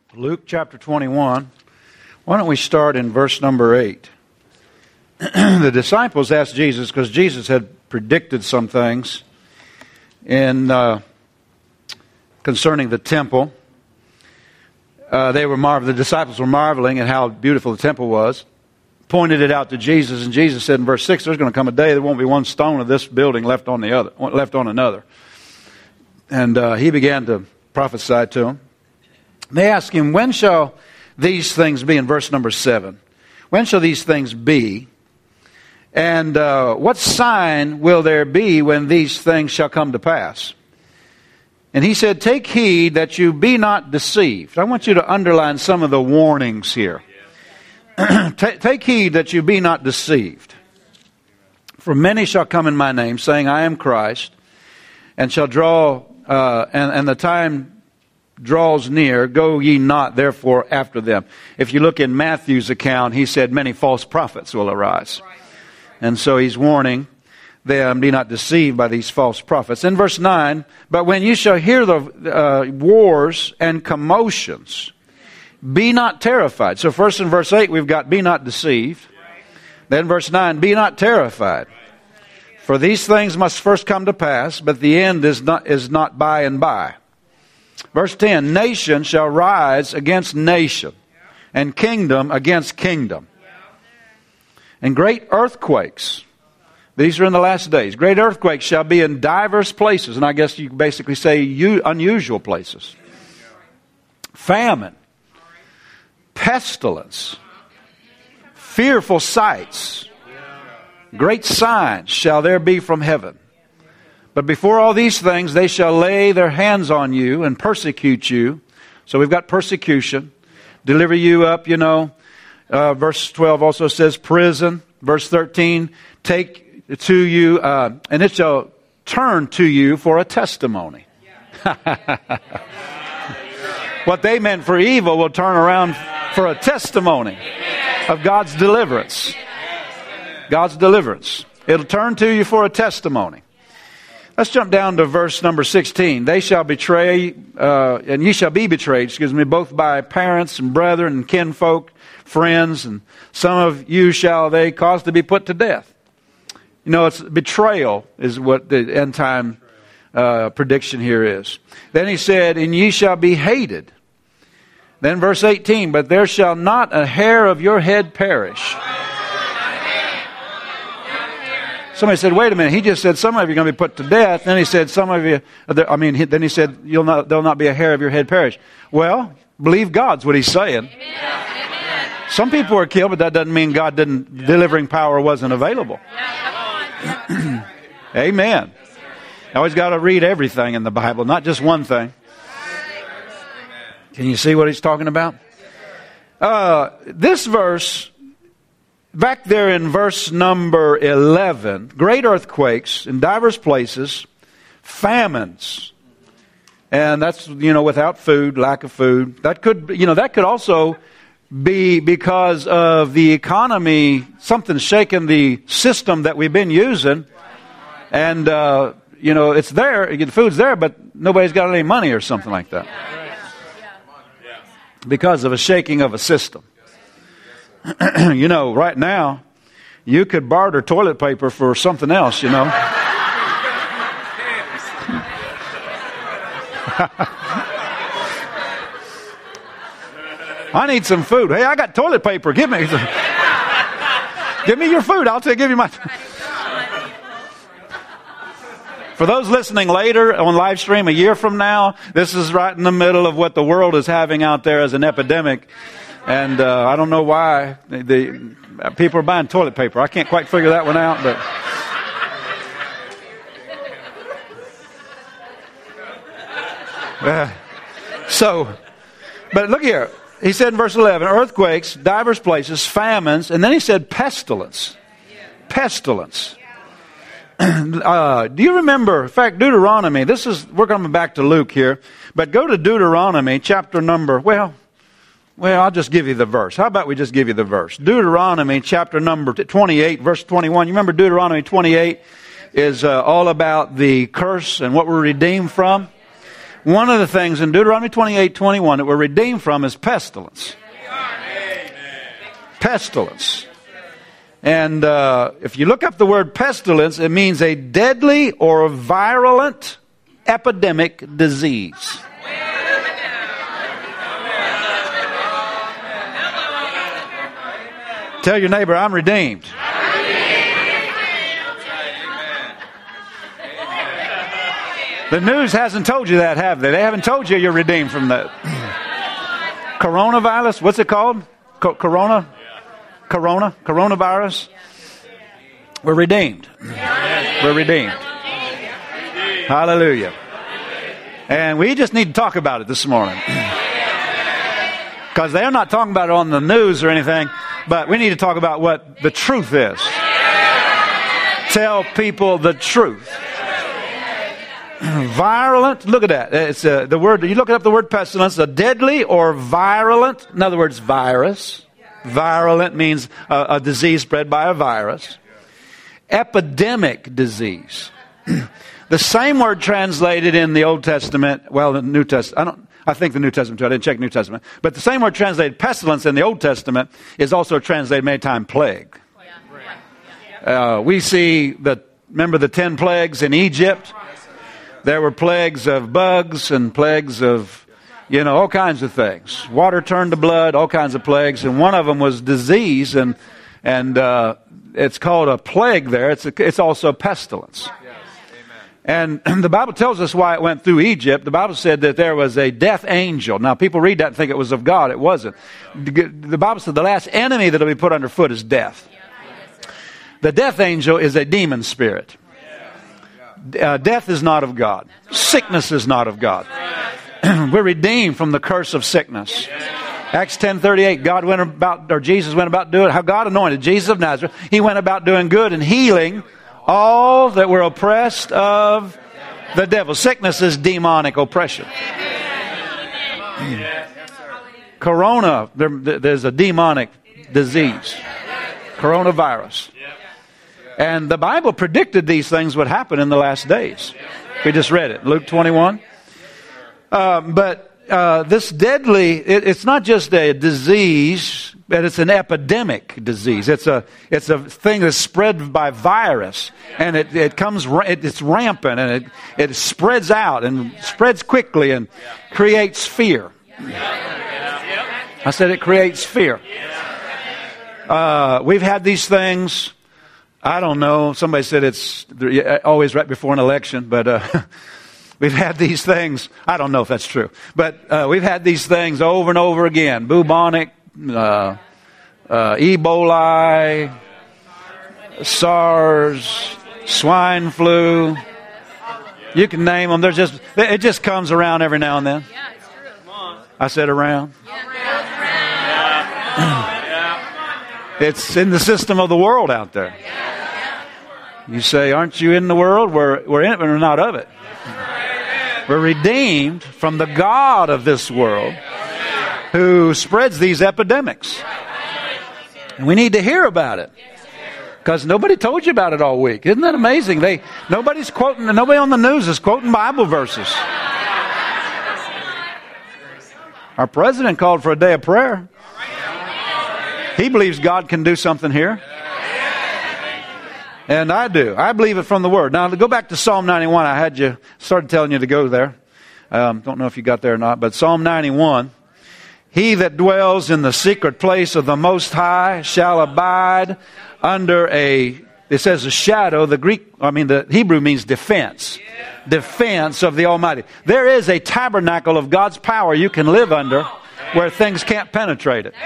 Luke chapter 21. Why don't we start in verse number 8? The disciples asked Jesus, because Jesus had predicted some things concerning the temple. The disciples were marveling at how beautiful the temple was, pointed it out to Jesus, and Jesus said in verse 6, there's going to come a day there won't be one stone of this building left on another. And he began to prophesy to them. They asked him, when shall these things be? In verse number 7. When shall these things be? And what sign will there be when these things shall come to pass? And he said, take heed that you be not deceived. I want you to underline some of the warnings here. Take heed that you be not deceived. For many shall come in my name, saying, I am Christ, and shall draw, and the time draws near, go ye not therefore after them. If you look in Matthew's account, he said many false prophets will arise. And so he's warning them, be not deceived by these false prophets. In verse 9, but when you shall hear the wars and commotions, be not terrified. So first in verse 8 we've got be not deceived. Then verse 9, be not terrified. For these things must first come to pass, but the end is not by and by. Verse 10, nation shall rise against nation, and kingdom against kingdom. And great earthquakes, these are in the last days, great earthquakes shall be in diverse places, and I guess you basically say unusual places. Famine, pestilence, fearful sights, great signs shall there be from heaven. But before all these things, they shall lay their hands on you and persecute you. So we've got persecution. Deliver you up, Verse 12 also says prison. Verse 13, take to you, and it shall turn to you for a testimony. What they meant for evil will turn around for a testimony of God's deliverance. God's deliverance. It'll turn to you for a testimony. Let's jump down to verse number 16. They shall betray, and ye shall be betrayed, both by parents and brethren and kinfolk, friends, and some of you shall they cause to be put to death. It's betrayal is what the end time prediction here is. Then he said, and ye shall be hated. Then verse 18, but there shall not a hair of your head perish. Somebody said, wait a minute, he just said some of you are going to be put to death. Then he said, then he said, there'll not be a hair of your head perish. Well, believe God's what he's saying. Amen. Some people are killed, but that doesn't mean delivering power wasn't available. Amen. I always got to read everything in the Bible, not just one thing. Can you see what he's talking about? This verse, back there in verse number 11, great earthquakes in diverse places, famines, and that's, without food, lack of food. That could also be because of the economy, something shaking the system that we've been using, and, it's there, the food's there, but nobody's got any money or something like that. Because of a shaking of a system. Right now, you could barter toilet paper for something else, I need some food. Hey, I got toilet paper. Give me your food. I'll give you my... For those listening later on live stream a year from now, this is right in the middle of what the world is having out there as an epidemic. And I don't know why the people are buying toilet paper. I can't quite figure that one out, but... But look here. He said in verse 11, earthquakes, divers places, famines, and then he said pestilence. Pestilence. Do you remember, in fact, Deuteronomy, we're coming back to Luke here, but go to Deuteronomy chapter number, well, I'll just give you the verse. How about we just give you the verse? Deuteronomy chapter number 28, verse 21. You remember Deuteronomy 28 is all about the curse and what we're redeemed from? One of the things in Deuteronomy 28:21 that we're redeemed from is pestilence. Pestilence. And if you look up the word pestilence, it means a deadly or virulent epidemic disease. Tell your neighbor, I'm redeemed. The news hasn't told you that, have they? They haven't told you you're redeemed from that. Coronavirus, what's it called? Coronavirus. We're redeemed. We're redeemed. Hallelujah. And we just need to talk about it this morning. Because they're not talking about it on the news or anything, but we need to talk about what the truth is. Tell people the truth. Virulent, look at that. It's the word. You look up the word pestilence, a deadly or virulent. In other words, virus. Virulent means a disease spread by a virus. Epidemic disease. The same word translated in the Old Testament. Well, the New Testament. I think the New Testament too. I didn't check the New Testament. But the same word translated pestilence in the Old Testament is also translated many times plague. We see remember the 10 plagues in Egypt. There were plagues of bugs and plagues of, all kinds of things. Water turned to blood, all kinds of plagues. And one of them was disease, and it's called a plague there. It's also pestilence. And the Bible tells us why it went through Egypt. The Bible said that there was a death angel. Now, people read that and think it was of God. It wasn't. The Bible said the last enemy that will be put underfoot is death. The death angel is a demon spirit. Death is not of God. Sickness is not of God. We're redeemed from the curse of sickness. Acts 10:38, Jesus went about doing how God anointed Jesus of Nazareth. He went about doing good and healing all that were oppressed of the devil. Sickness is demonic oppression. Corona, there's a demonic disease. Coronavirus. And the Bible predicted these things would happen in the last days. We just read it, Luke 21. But this deadly, it's not just a disease, but it's an epidemic disease. It's a thing that's spread by virus, and it's rampant, and it spreads out and spreads quickly and creates fear. I said it creates fear. We've had these things. I don't know. Somebody said it's always right before an election, but we've had these things. I don't know if that's true, but we've had these things over and over again. Bubonic, Ebola, SARS, swine flu. You can name them. It just comes around every now and then. Yeah, it's true. I said around. It's in the system of the world out there. You say, aren't you in the world? We're in it, but we're not of it. We're redeemed from the God of this world who spreads these epidemics. And we need to hear about it. Because nobody told you about it all week. Isn't that amazing? Nobody on the news is quoting Bible verses. Our president called for a day of prayer. He believes God can do something here. And I do. I believe it from the Word. Now, to go back to Psalm 91, I started telling you to go there. Don't know if you got there or not, but Psalm 91. He that dwells in the secret place of the Most High shall abide under it says a shadow. The Hebrew means defense. Defense of the Almighty. There is a tabernacle of God's power you can live under where things can't penetrate it.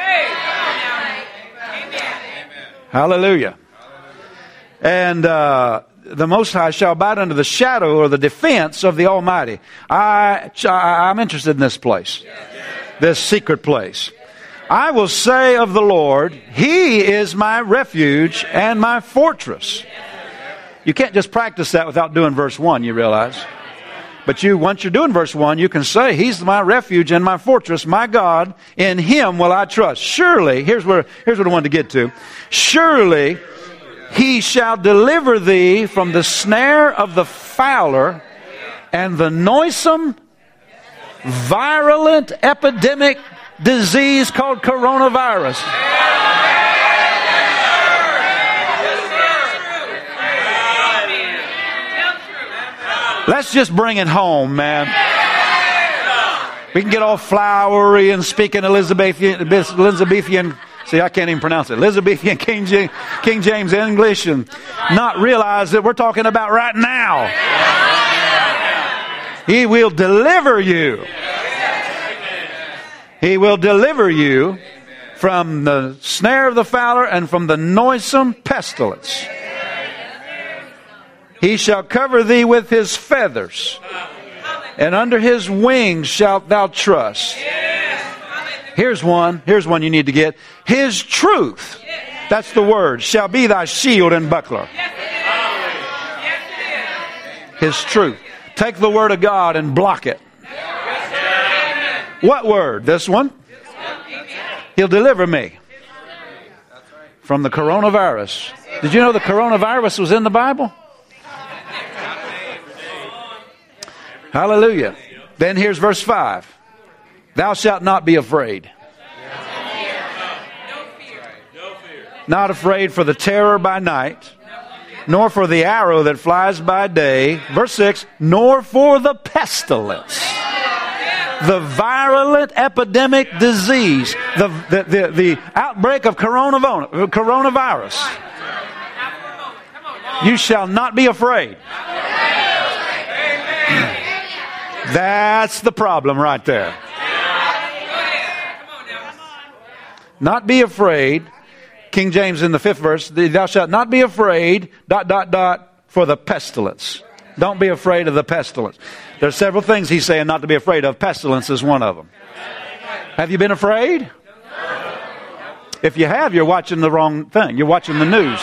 Hallelujah. And the Most High shall abide under the shadow or the defense of the Almighty. I'm interested in this place, this secret place. I will say of the Lord, He is my refuge and my fortress. You can't just practice that without doing verse 1, you realize. But once you're doing verse 1, you can say, He's my refuge and my fortress, my God, in Him will I trust. Surely, here's what I wanted to get to. Surely, He shall deliver thee from the snare of the fowler and the noisome virulent epidemic disease called coronavirus. Let's just bring it home, man. We can get all flowery and speaking Elizabethan. See, I can't even pronounce it. Elizabethan King James English, and not realize that we're talking about right now. He will deliver you. He will deliver you from the snare of the fowler and from the noisome pestilence. He shall cover thee with his feathers, and under his wings shalt thou trust. Here's one you need to get. His truth, that's the word, shall be thy shield and buckler. His truth. Take the word of God and block it. What word? This one? He'll deliver me from the coronavirus. Did you know the coronavirus was in the Bible? Hallelujah. Then here's verse 5. Thou shalt not be afraid. Not afraid for the terror by night, nor for the arrow that flies by day. Verse 6, nor for the pestilence. The virulent epidemic disease, the outbreak of coronavirus. You shall not be afraid. That's the problem right there. Not be afraid. King James in the 5th verse, thou shalt not be afraid, ... for the pestilence. Don't be afraid of the pestilence. There's several things he's saying not to be afraid of. Pestilence is one of them. Have you been afraid? If you have, you're watching the wrong thing. You're watching the news.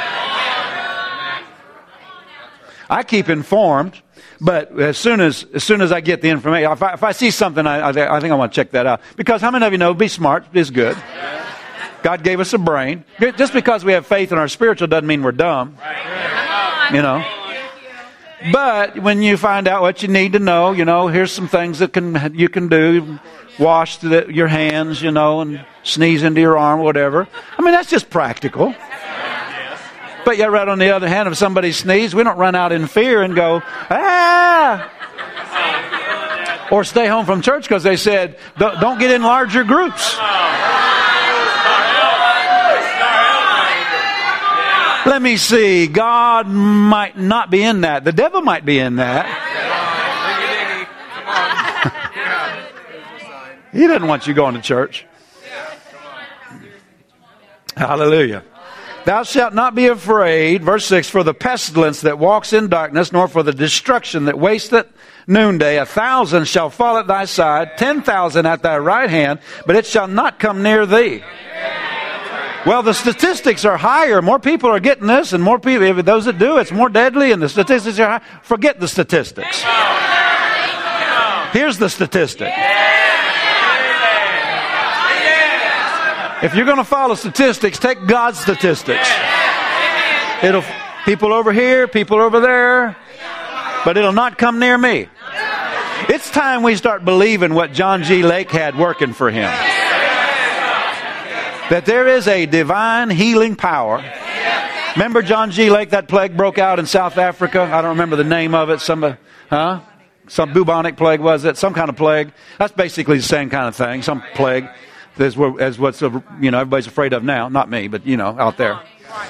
I keep informed, but as soon as I get the information, if I see something, I think I want to check that out. Because how many of you know, be smart is good. God gave us a brain. Just because we have faith in our spiritual doesn't mean we're dumb. You know. But when you find out what you need to know, here's some things that you can do. Wash your hands, and sneeze into your arm, whatever. I mean, that's just practical. But yet, right on the other hand, if somebody sneezes, we don't run out in fear and go, ah! Or stay home from church because they said, don't get in larger groups. Let me see. God might not be in that. The devil might be in that. He doesn't want you going to church. Hallelujah. Thou shalt not be afraid, verse 6, for the pestilence that walks in darkness, nor for the destruction that wasteth noonday. 1,000 shall fall at thy side, 10,000 at thy right hand, but it shall not come near thee. Well, the statistics are higher. More people are getting this, and more people, if those that do, it's more deadly, and the statistics are high. Forget the statistics. Here's the statistic. If you're going to follow statistics, take God's statistics. People over here, people over there, but it'll not come near me. It's time we start believing what John G. Lake had working for him. That there is a divine healing power. Remember John G. Lake, that plague broke out in South Africa? I don't remember the name of it. Some bubonic plague, was it? Some kind of plague. That's basically the same kind of thing. Some plague. As what's everybody's afraid of now. Not me, but out there.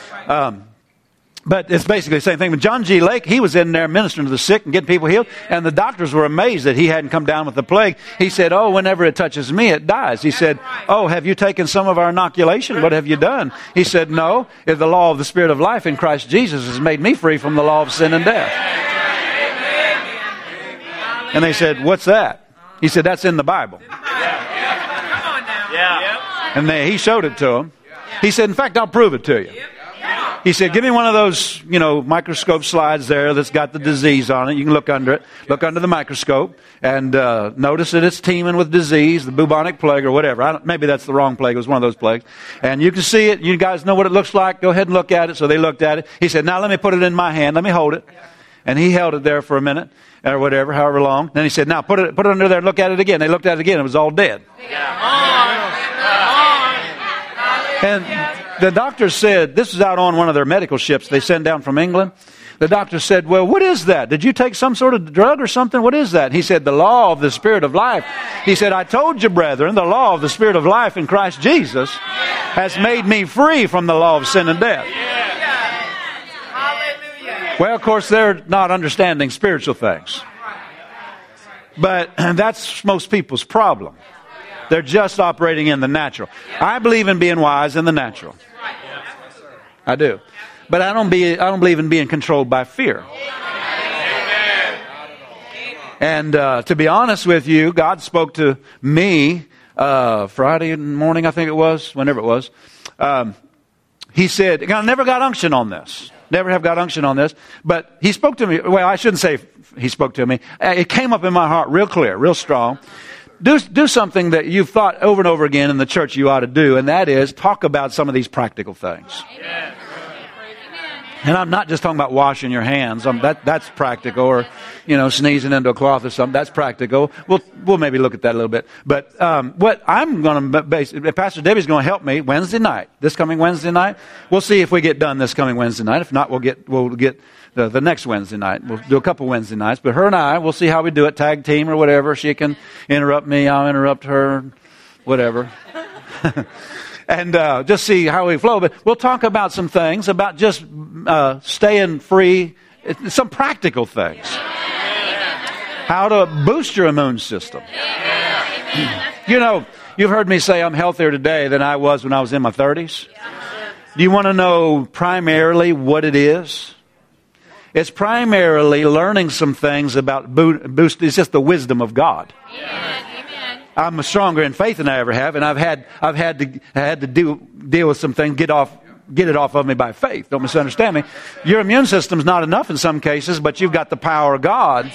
But it's basically the same thing. But John G. Lake, he was in there ministering to the sick and getting people healed. And the doctors were amazed that he hadn't come down with the plague. He said, whenever it touches me, it dies. He said, have you taken some of our inoculation? What have you done? He said, no. The law of the Spirit of life in Christ Jesus has made me free from the law of sin and death. And they said, what's that? He said, that's in the Bible. And he showed it to him. He said, in fact, I'll prove it to you. He said, give me one of those, microscope slides there that's got the disease on it. You can look under it. Look under the microscope and notice that it's teeming with disease, the bubonic plague or whatever. Maybe that's the wrong plague. It was one of those plagues. And you can see it. You guys know what it looks like. Go ahead and look at it. So they looked at it. He said, now let me put it in my hand. Let me hold it. And he held it there for a minute or whatever, however long. Then he said, now put it under there and look at it again. They looked at it again. It was all dead. And the doctor said, this was out on one of their medical ships they send down from England. The doctor said, well, what is that? Did you take some sort of drug or something? What is that? He said, the law of the Spirit of life. He said, I told you, brethren, the law of the Spirit of life in Christ Jesus has made me free from the law of sin and death. Well, of course, they're not understanding spiritual things. But that's most people's problem. They're just operating in the natural. I believe in being wise in the natural. I do. But I don't believe in being controlled by fear. And to be honest with you, God spoke to me Friday morning, I think it was, whenever it was. He said, I never got unction on this. Never have got unction on this. But he spoke to me. Well, I shouldn't say he spoke to me. It came up in my heart real clear, real strong. Do something that you've thought over and over again in the church you ought to do, and that is talk about some of these practical things. Amen. And I'm not just talking about washing your hands. That's practical, or sneezing into a cloth or something. That's practical. We'll maybe look at that a little bit. But what I'm going to base, Pastor Debbie's going to help me Wednesday night. This coming Wednesday night, we'll see if we get done this coming Wednesday night. If not, we'll get the next Wednesday night. We'll do a couple Wednesday nights. But her and I, we'll see how we do it, tag team or whatever. She can interrupt me, I'll interrupt her, whatever. And just see how we flow. But we'll talk about some things, about just staying free, some practical things. How to boost your immune system. You've heard me say I'm healthier today than I was when I was in my 30s. Do you want to know primarily what it is? It's primarily learning some things about boost. It's just the wisdom of God. I'm stronger in faith than I ever have, and I've had to deal with some things, get it off of me by faith. Don't misunderstand me. Your immune system's not enough in some cases, but you've got the power of God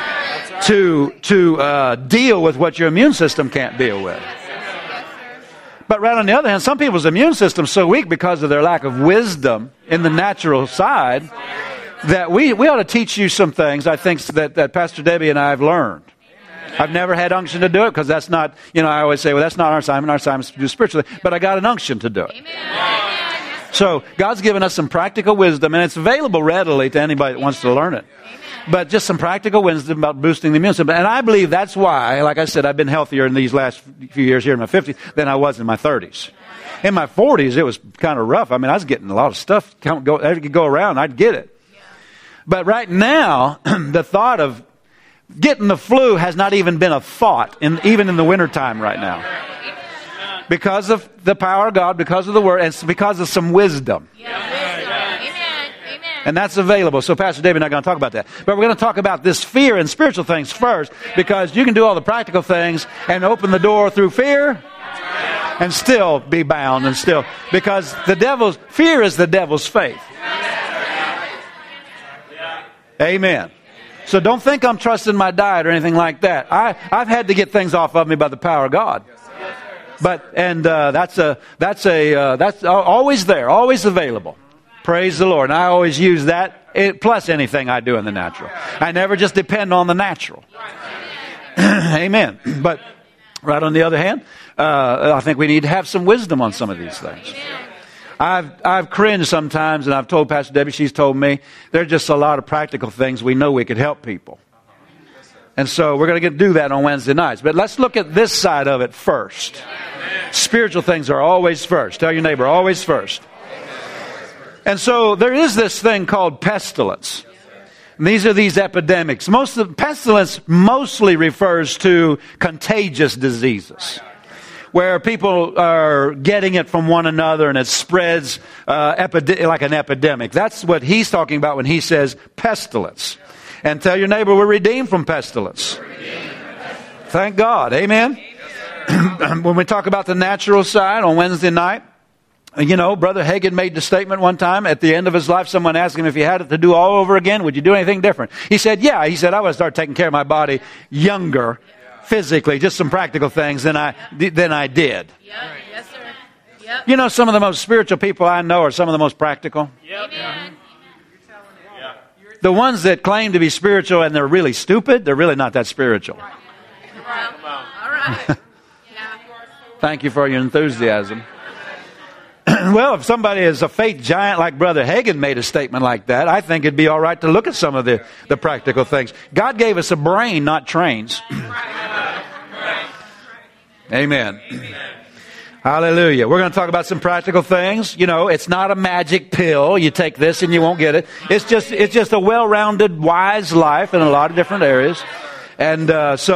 to deal with what your immune system can't deal with. But right on the other hand, some people's immune system's so weak because of their lack of wisdom in the natural side that we ought to teach you some things, I think, that Pastor Debbie and I have learned. I've never had unction to do it because that's not, I always say, well, that's not our assignment. Our assignment is to do spiritually. But I got an unction to do it. Amen. So God's given us some practical wisdom, and it's available readily to anybody that wants to learn it. But just some practical wisdom about boosting the immune system. And I believe that's why, like I said, I've been healthier in these last few years here in my 50s than I was in my 30s. In my 40s, it was kind of rough. I mean, I was getting a lot of stuff. I could go around, I'd get it. But right now, the thought of getting the flu has not even been a thought, even in the wintertime right now. Because of the power of God, because of the Word, and it's because of some wisdom. And that's available. So Pastor David and I are going to talk about that. But we're going to talk about this fear and spiritual things first, because you can do all the practical things and open the door through fear and still be bound and still. Because fear is the devil's faith. Amen. So don't think I'm trusting my diet or anything like that. I've had to get things off of me by the power of God. That's always there, always available. Praise the Lord. And I always use that plus anything I do in the natural. I never just depend on the natural. Amen. But right on the other hand, I think we need to have some wisdom on some of these things. I've cringed sometimes, and I've told Pastor Debbie, she's told me, there's just a lot of practical things we know we could help people. And so we're going to do that on Wednesday nights. But let's look at this side of it first. Spiritual things are always first. Tell your neighbor, always first. And so there is this thing called pestilence. And these are these epidemics. Pestilence mostly refers to contagious diseases, where people are getting it from one another and it spreads like an epidemic. That's what he's talking about when he says pestilence. And tell your neighbor, we're redeemed from pestilence. Thank God. Amen. When we talk about the natural side on Wednesday night, Brother Hagin made the statement one time at the end of his life. Someone asked him if he had it to do all over again, would you do anything different? He said, yeah. He said, I would start taking care of my body younger. Physically, just some practical things than I did. Yep. Yes, sir. Yep. Some of the most spiritual people I know are some of the most practical. Yep. The ones that claim to be spiritual and they're really stupid, they're really not that spiritual. All right. Thank you for your enthusiasm. Well, if somebody is a faith giant like Brother Hagin made a statement like that, I think it'd be all right to look at some of the practical things. God gave us a brain, not trains. Amen. Hallelujah. We're going to talk about some practical things. You know, it's not a magic pill. You take this and you won't get it. It's just a well-rounded, wise life in a lot of different areas. And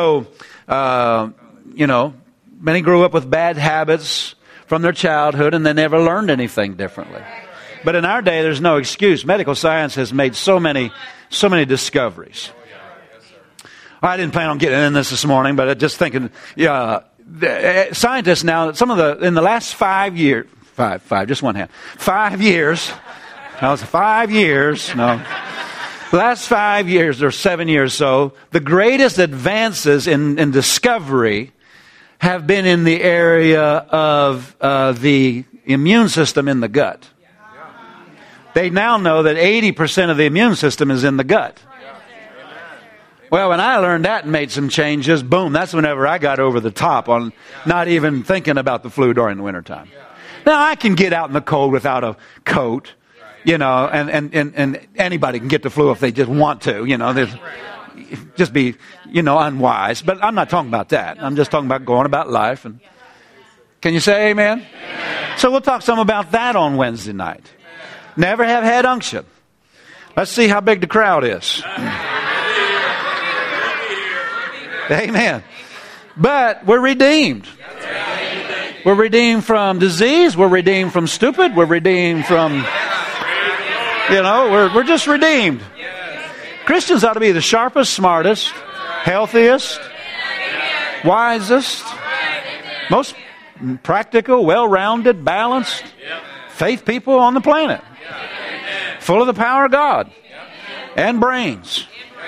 you know, many grew up with bad habits from their childhood and they never learned anything differently. But in our day, there's no excuse. Medical science has made so many discoveries. I didn't plan on getting in this morning, but just thinking, scientists now, in the last 5 years, just one hand, 5 years, that was 5 years, no. The last 5 years or 7 years so, the greatest advances in discovery have been in the area of the immune system in the gut. They now know that 80% of the immune system is in the gut. Well, when I learned that and made some changes, boom, that's whenever I got over the top on not even thinking about the flu during the wintertime. Now, I can get out in the cold without a coat, you know, and anybody can get the flu if they just want to, you know. Just be, you know, unwise. But I'm not talking about that. I'm just talking about going about life. And can you say amen? Amen. So we'll talk some about that on Wednesday night. Never have had unction. Let's see how big the crowd is. Amen. But we're redeemed. We're redeemed from disease. We're redeemed from stupid. We're redeemed from, you know, we're just redeemed. Christians ought to be the sharpest, smartest, healthiest, wisest, most practical, well-rounded, balanced faith people on the planet. Full of the power of God and brains.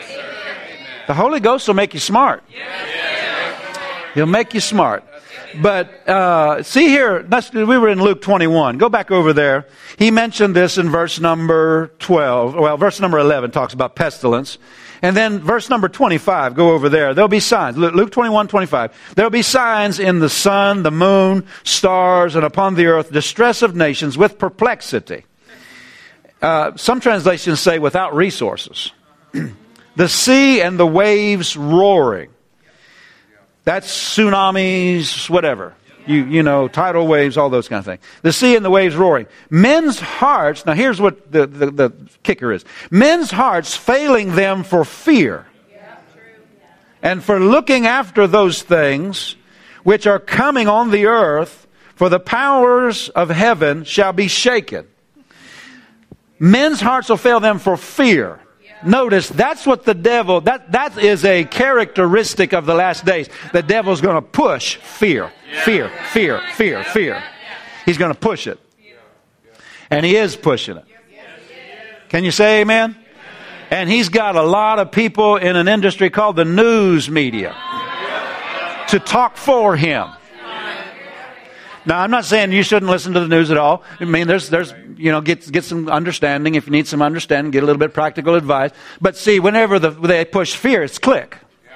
The Holy Ghost will make you smart. He'll make you smart. But see here, we were in Luke 21. Go back over there. He mentioned this in verse number 12. Well, verse number 11 talks about pestilence. And then verse number 25, go over there. There'll be signs. Luke 21:25. There'll be signs in the sun, the moon, stars, and upon the earth, distress of nations with perplexity. Some translations say without resources. The sea and the waves roaring. That's tsunamis, whatever. You know, tidal waves, all those kind of things. The sea and the waves roaring. Men's hearts, now here's what the kicker is. Men's hearts failing them for fear. And for looking after those things which are coming on the earth, for the powers of heaven shall be shaken. Men's hearts will fail them for fear. Notice, that's what the devil, that is a characteristic of the last days. The devil's going to push fear. Fear, fear, fear, fear. He's going to push it. And he is pushing it. Can you say amen? And he's got a lot of people in an industry called the news media to talk for him. Now, I'm not saying you shouldn't listen to the news at all. I mean, there's you know, get some understanding. If you need some understanding, get a little bit of practical advice. But see, whenever they push fear, it's click.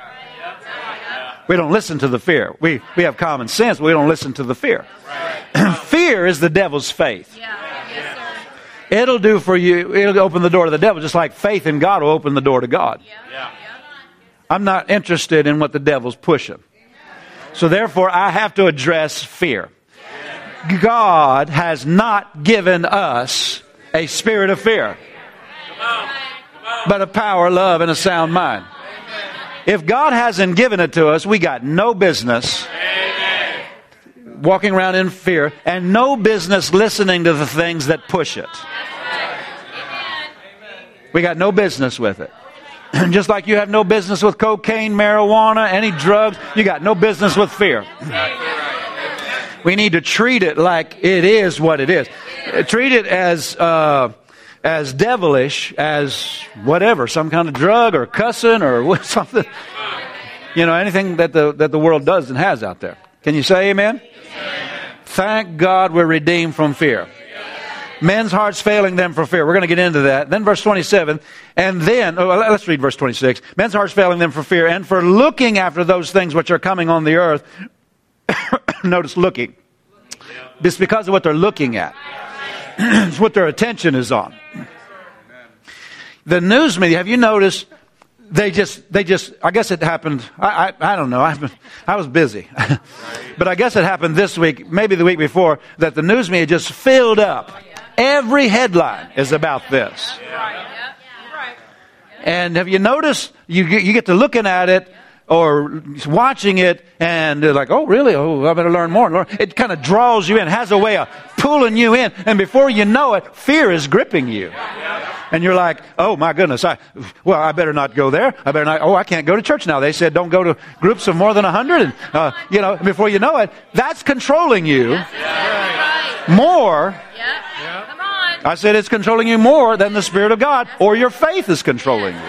We don't listen to the fear. We have common sense, but we don't listen to the fear. Fear is the devil's faith. It'll do for you. It'll open the door to the devil, just like faith in God will open the door to God. I'm not interested in what the devil's pushing. So therefore, I have to address fear. God has not given us a spirit of fear, but a power, love, and a sound mind. If God hasn't given it to us, we got no business walking around in fear and no business listening to the things that push it. We got no business with it. Just like you have no business with cocaine, marijuana, any drugs, you got no business with fear. We need to treat it like it is what it is. Treat it as devilish as whatever, some kind of drug or cussing or something. You know, anything that the world does and has out there. Can you say amen? Thank God we're redeemed from fear. Men's hearts failing them for fear. We're going to get into that. Then verse 27. And then, let's read verse 26. Men's hearts failing them for fear and for looking after those things which are coming on the earth. Notice looking. It's because of what they're looking at. It's what their attention is on. The news media, have you noticed, they just, I guess it happened, I don't know, I was busy. But I guess it happened this week, maybe the week before, that the news media just filled up. Every headline is about this. And have you noticed, you get to looking at it, or watching it, and they're like, oh, really? Oh, I better learn more. It kind of draws you in, has a way of pulling you in, and before you know it, fear is gripping you. And you're like, oh, my goodness, I better not go there. I can't go to church now. They said don't go to groups of more than 100. And, before you know it, that's controlling you more. Come on. I said it's controlling you more than the Spirit of God, or your faith is controlling you.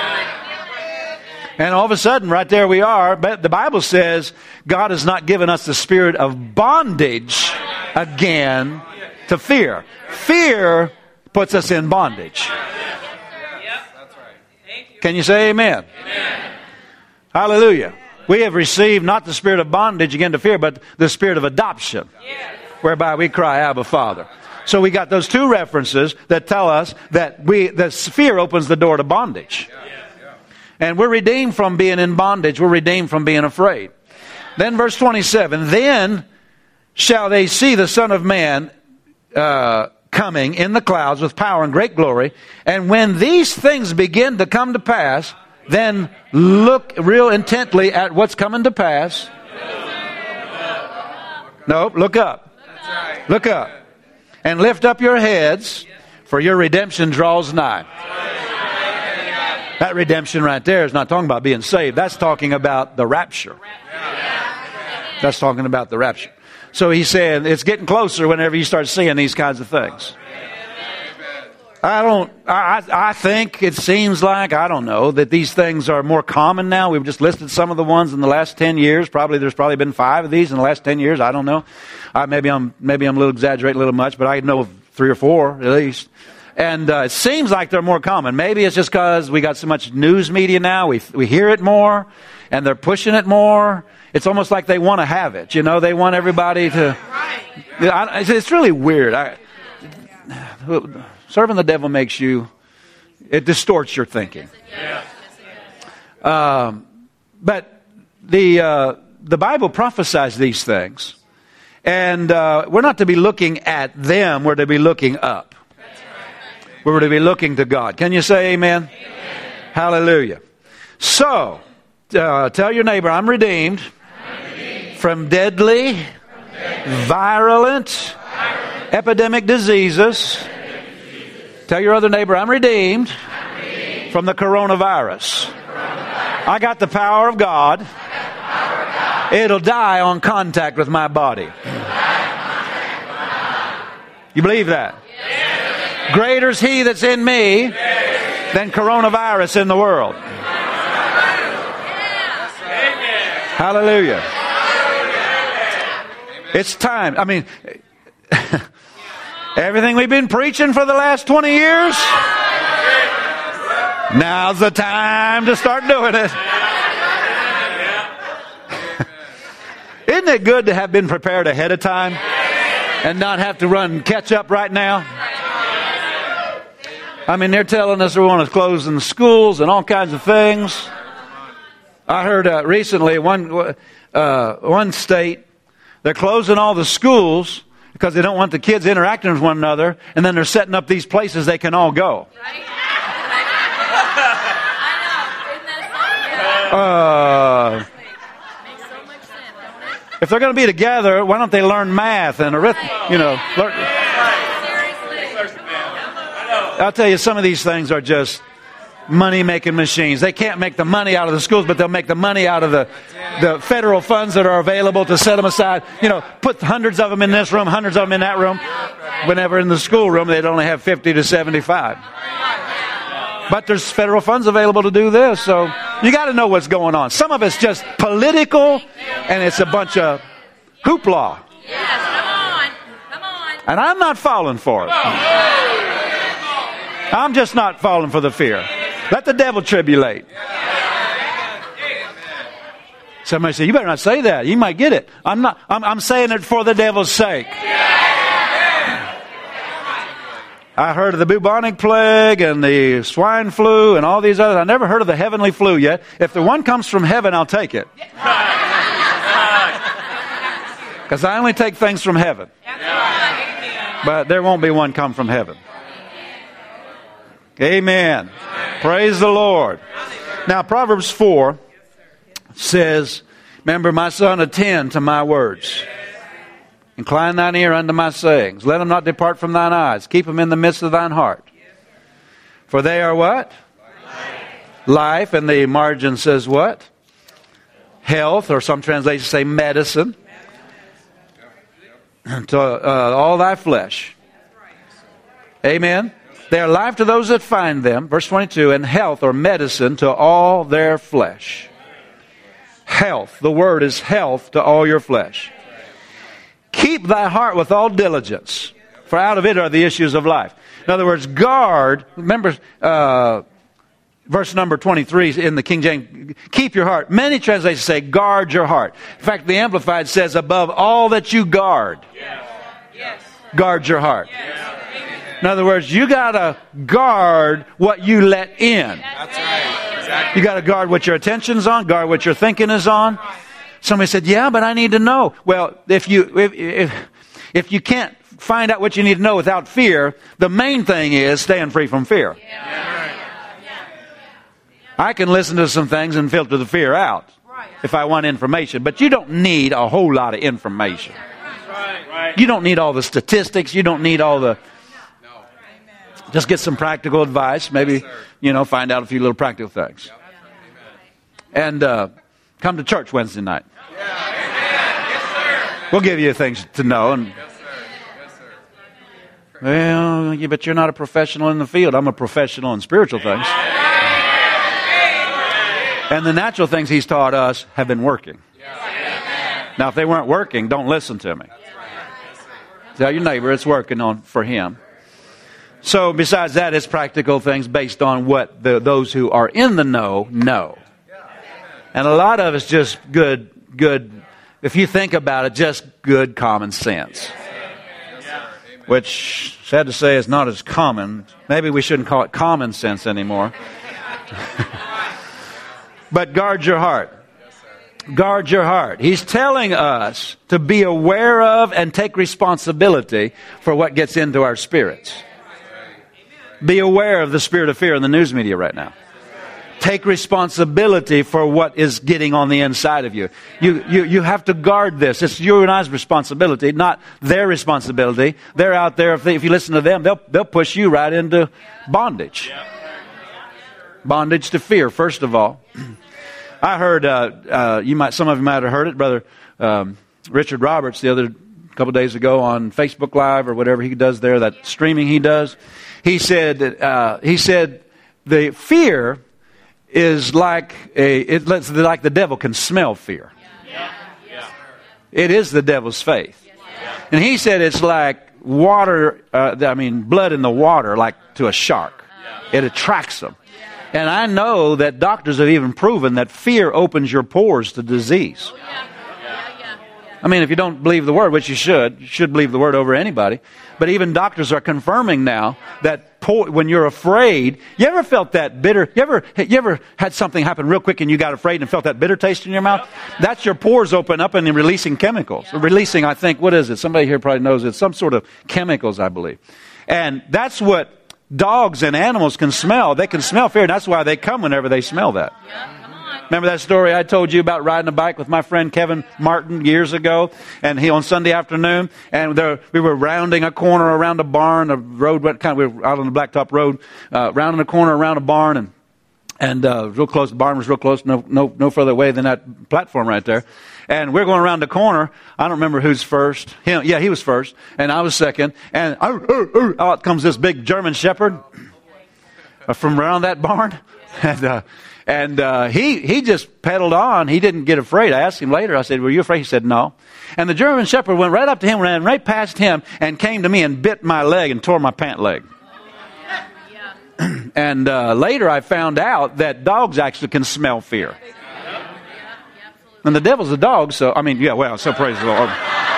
And all of a sudden, right there we are. But the Bible says God has not given us the spirit of bondage again to fear. Fear puts us in bondage. Can you say amen? Amen. Hallelujah. We have received not the spirit of bondage again to fear, but the spirit of adoption, whereby we cry, Abba, Father. So we got those two references that tell us that the fear opens the door to bondage. And we're redeemed from being in bondage. We're redeemed from being afraid. Then verse 27, then shall they see the Son of Man coming in the clouds with power and great glory. And when these things begin to come to pass, then look real intently at what's coming to pass. No, look up. Look up. And lift up your heads, for your redemption draws nigh. That redemption right there is not talking about being saved. That's talking about the rapture. That's talking about the rapture. So he's saying it's getting closer whenever you start seeing these kinds of things. I think it seems like, I don't know, that these things are more common now. We've just listed some of the ones in the last 10 years. There's probably been 5 of these in the last 10 years. I don't know. Maybe I'm a little exaggerating a little much, but I know of 3 or 4 at least. And it seems like they're more common. Maybe it's just because we got so much news media now. We hear it more, and they're pushing it more. It's almost like they want to have it. They want everybody to... It's really weird. Serving the devil makes you... It distorts your thinking. But the Bible prophesies these things. And we're not to be looking at them. We're to be looking up. We're to be looking to God. Can you say amen? Amen. Hallelujah. So, tell your neighbor, I'm redeemed, from deadly, virulent, epidemic diseases. Tell your other neighbor, I'm redeemed, from the coronavirus. I got the power of God. It'll die on contact with my body. You believe that? Greater is He that's in me than coronavirus in the world. Hallelujah. It's time. I mean, everything we've been preaching for the last 20 years, now's the time to start doing it. Isn't it good to have been prepared ahead of time and not have to run catch up right now? I mean, they're telling us they want to close the schools and all kinds of things. I heard recently one state, they're closing all the schools because they don't want the kids interacting with one another, and then they're setting up these places they can all go. If they're going to be together, why don't they learn math and arithmetic? I'll tell you, some of these things are just money-making machines. They can't make the money out of the schools, but they'll make the money out of the federal funds that are available to set them aside. Put hundreds of them in this room, hundreds of them in that room. Whenever in the schoolroom, they'd only have 50 to 75. But there's federal funds available to do this, so you got to know what's going on. Some of it's just political, and it's a bunch of hoopla. And I'm not falling for it. I'm just not falling for the fear. Let the devil tribulate. Somebody say, you better not say that. You might get it. I'm saying it for the devil's sake. I heard of the bubonic plague and the swine flu and all these others. I never heard of the heavenly flu yet. If the one comes from heaven, I'll take it. Because I only take things from heaven. But there won't be one come from heaven. Amen. Praise the Lord. Now, Proverbs 4 says, remember, my son, attend to my words. Incline thine ear unto my sayings. Let them not depart from thine eyes. Keep them in the midst of thine heart. For they are what? Life. And the margin says what? Health, or some translations say medicine. To all thy flesh. Amen. They are life to those that find them. Verse 22. And health, or medicine, to all their flesh. Health. The word is health to all your flesh. Keep thy heart with all diligence, for out of it are the issues of life. In other words, guard. Remember, verse number 23 in the King James, keep your heart. Many translations say guard your heart. In fact, the Amplified says above all that you guard, guard your heart. In other words, you got to guard what you let in. That's right. Exactly. You got to guard what your attention's on, guard what your thinking is on. Somebody said, yeah, but I need to know. Well, if you can't find out what you need to know without fear, the main thing is staying free from fear. I can listen to some things and filter the fear out if I want information. But you don't need a whole lot of information. You don't need all the statistics. You don't need all the... Just get some practical advice. Maybe, find out a few little practical things. And come to church Wednesday night. We'll give you things to know. And well, yeah, but you're not a professional in the field. I'm a professional in spiritual things. And the natural things he's taught us have been working. Now, if they weren't working, don't listen to me. Tell your neighbor it's working on for him. So besides that, it's practical things based on what those who are in the know. And a lot of it's just good, if you think about it, just good common sense. Which, sad to say, is not as common. Maybe we shouldn't call it common sense anymore. But guard your heart. Guard your heart. He's telling us to be aware of and take responsibility for what gets into our spirits. Be aware of the spirit of fear in the news media right now. Take responsibility for what is getting on the inside of you. You have to guard this. It's you and I's responsibility, not their responsibility. They're out there. If you listen to them, they'll push you right into bondage. Bondage to fear, first of all. I heard, some of you might have heard it, Brother Richard Roberts the other couple days ago on Facebook Live or whatever he does there, that streaming he does. He said the fear is like the devil can smell fear. It is the devil's faith. And he said it's like water, blood in the water, like to a shark. It attracts them. And I know that doctors have even proven that fear opens your pores to disease. If you don't believe the word, which you should believe the word over anybody. But even doctors are confirming now that when you're afraid, you ever felt that bitter? You ever had something happen real quick and you got afraid and felt that bitter taste in your mouth? That's your pores open up and releasing chemicals. Releasing, I think, what is it? Somebody here probably knows it. Some sort of chemicals, I believe. And that's what dogs and animals can smell. They can smell fear, and that's why they come whenever they smell that. Remember that story I told you about riding a bike with my friend Kevin Martin years ago, and he on Sunday afternoon, and we were rounding a corner around a barn. The road went we were out on the blacktop road, rounding a corner around a barn, and real close. The barn was real close, no further away than that platform right there. And we're going around the corner. I don't remember who's first. He was first, and I was second. And out comes this big German Shepherd from around that barn. And he just pedaled on. He didn't get afraid. I asked him later. I said, "Were you afraid?" He said, "No." And the German Shepherd went right up to him, ran right past him, and came to me and bit my leg and tore my pant leg. And later I found out that dogs actually can smell fear. And the devil's a dog, so, I mean, yeah, well, so praise the Lord.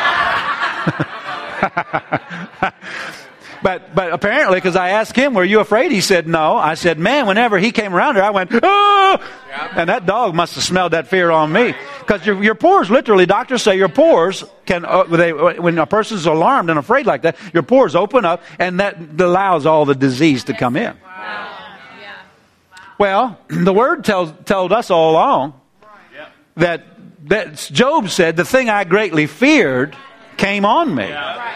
But apparently, because I asked him, "Were you afraid?" He said, "No." I said, "Man, whenever he came around her, I went, oh!" And that dog must have smelled that fear on me. Because your pores, literally, doctors say your pores can, when a person's alarmed and afraid like that, your pores open up, and that allows all the disease to come in. Well, the Word told us all along that Job said, "The thing I greatly feared came on me."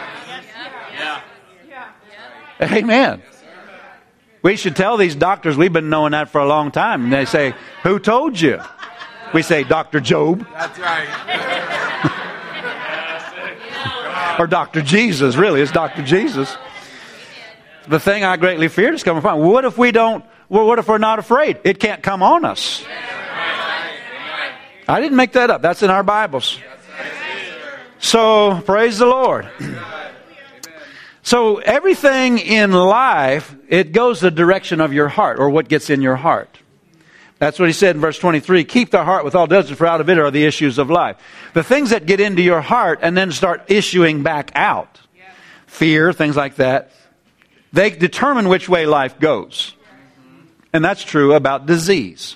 Amen. We should tell these doctors, we've been knowing that for a long time. And they say, "Who told you?" We say, "Dr. Job." That's right. Or Dr. Jesus. Really, it's Dr. Jesus. The thing I greatly feared is coming upon. What if what if we're not afraid? It can't come on us. I didn't make that up. That's in our Bibles. So, praise the Lord. So everything in life, it goes the direction of your heart, or what gets in your heart. That's what he said in verse 23. "Keep the heart with all diligence, for out of it are the issues of life." The things that get into your heart and then start issuing back out, fear, things like that, they determine which way life goes. And that's true about disease.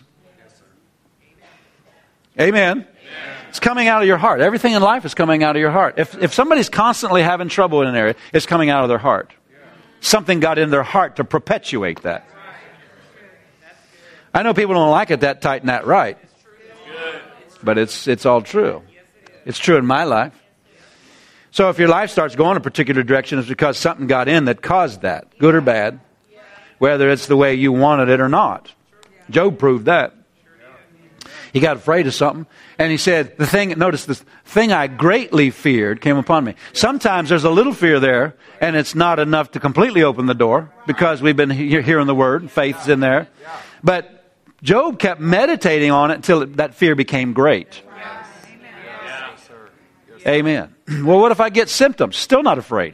Amen. It's coming out of your heart. Everything in life is coming out of your heart. If somebody's constantly having trouble in an area, it's coming out of their heart. Something got in their heart to perpetuate that. I know people don't like it that tight and that right. But it's all true. It's true in my life. So if your life starts going a particular direction, it's because something got in that caused that, good or bad, whether it's the way you wanted it or not. Job proved that. He got afraid of something, and he said, notice this thing I greatly feared came upon me. Sometimes there's a little fear there, and it's not enough to completely open the door, because we've been hearing the Word, and faith's in there. But Job kept meditating on it until that fear became great. Amen. Well, what if I get symptoms? Still not afraid.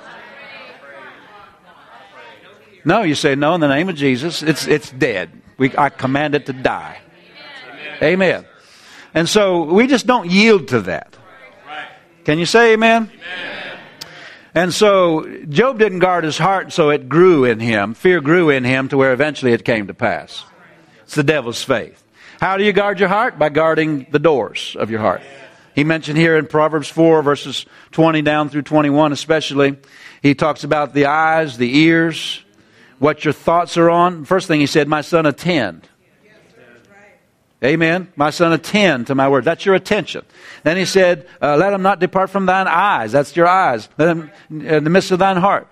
No, you say, "No, in the name of Jesus, it's dead. I command it to die." Amen. And so we just don't yield to that. Can you say amen? And so Job didn't guard his heart, so it grew in him. Fear grew in him to where eventually it came to pass. It's the devil's faith. How do you guard your heart? By guarding the doors of your heart. He mentioned here in Proverbs 4, verses 20 down through 21 especially, he talks about the eyes, the ears, what your thoughts are on. First thing he said, "My son, attend." Amen. "My son, attend to my word." That's your attention. Then he said, "Let them not depart from thine eyes." That's your eyes. "Let them in the midst of thine heart."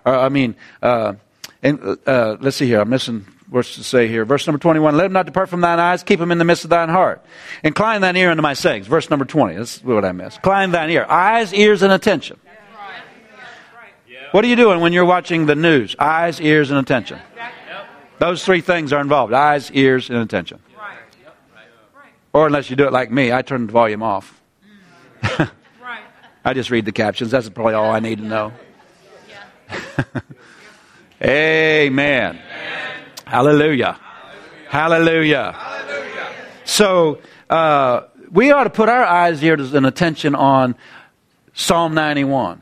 Let's see here. I'm missing words to say here. Verse number 21. "Let them not depart from thine eyes. Keep them in the midst of thine heart. Incline thine ear unto my sayings." Verse number 20. That's what I missed. Incline thine ear. Eyes, ears, and attention. What are you doing when you're watching the news? Eyes, ears, and attention. Those three things are involved. Eyes, ears, and attention. Or unless you do it like me, I turn the volume off. I just read the captions. That's probably all I need to know. Amen. Hallelujah. Hallelujah. So we ought to put our eyes, ears, and attention on Psalm 91.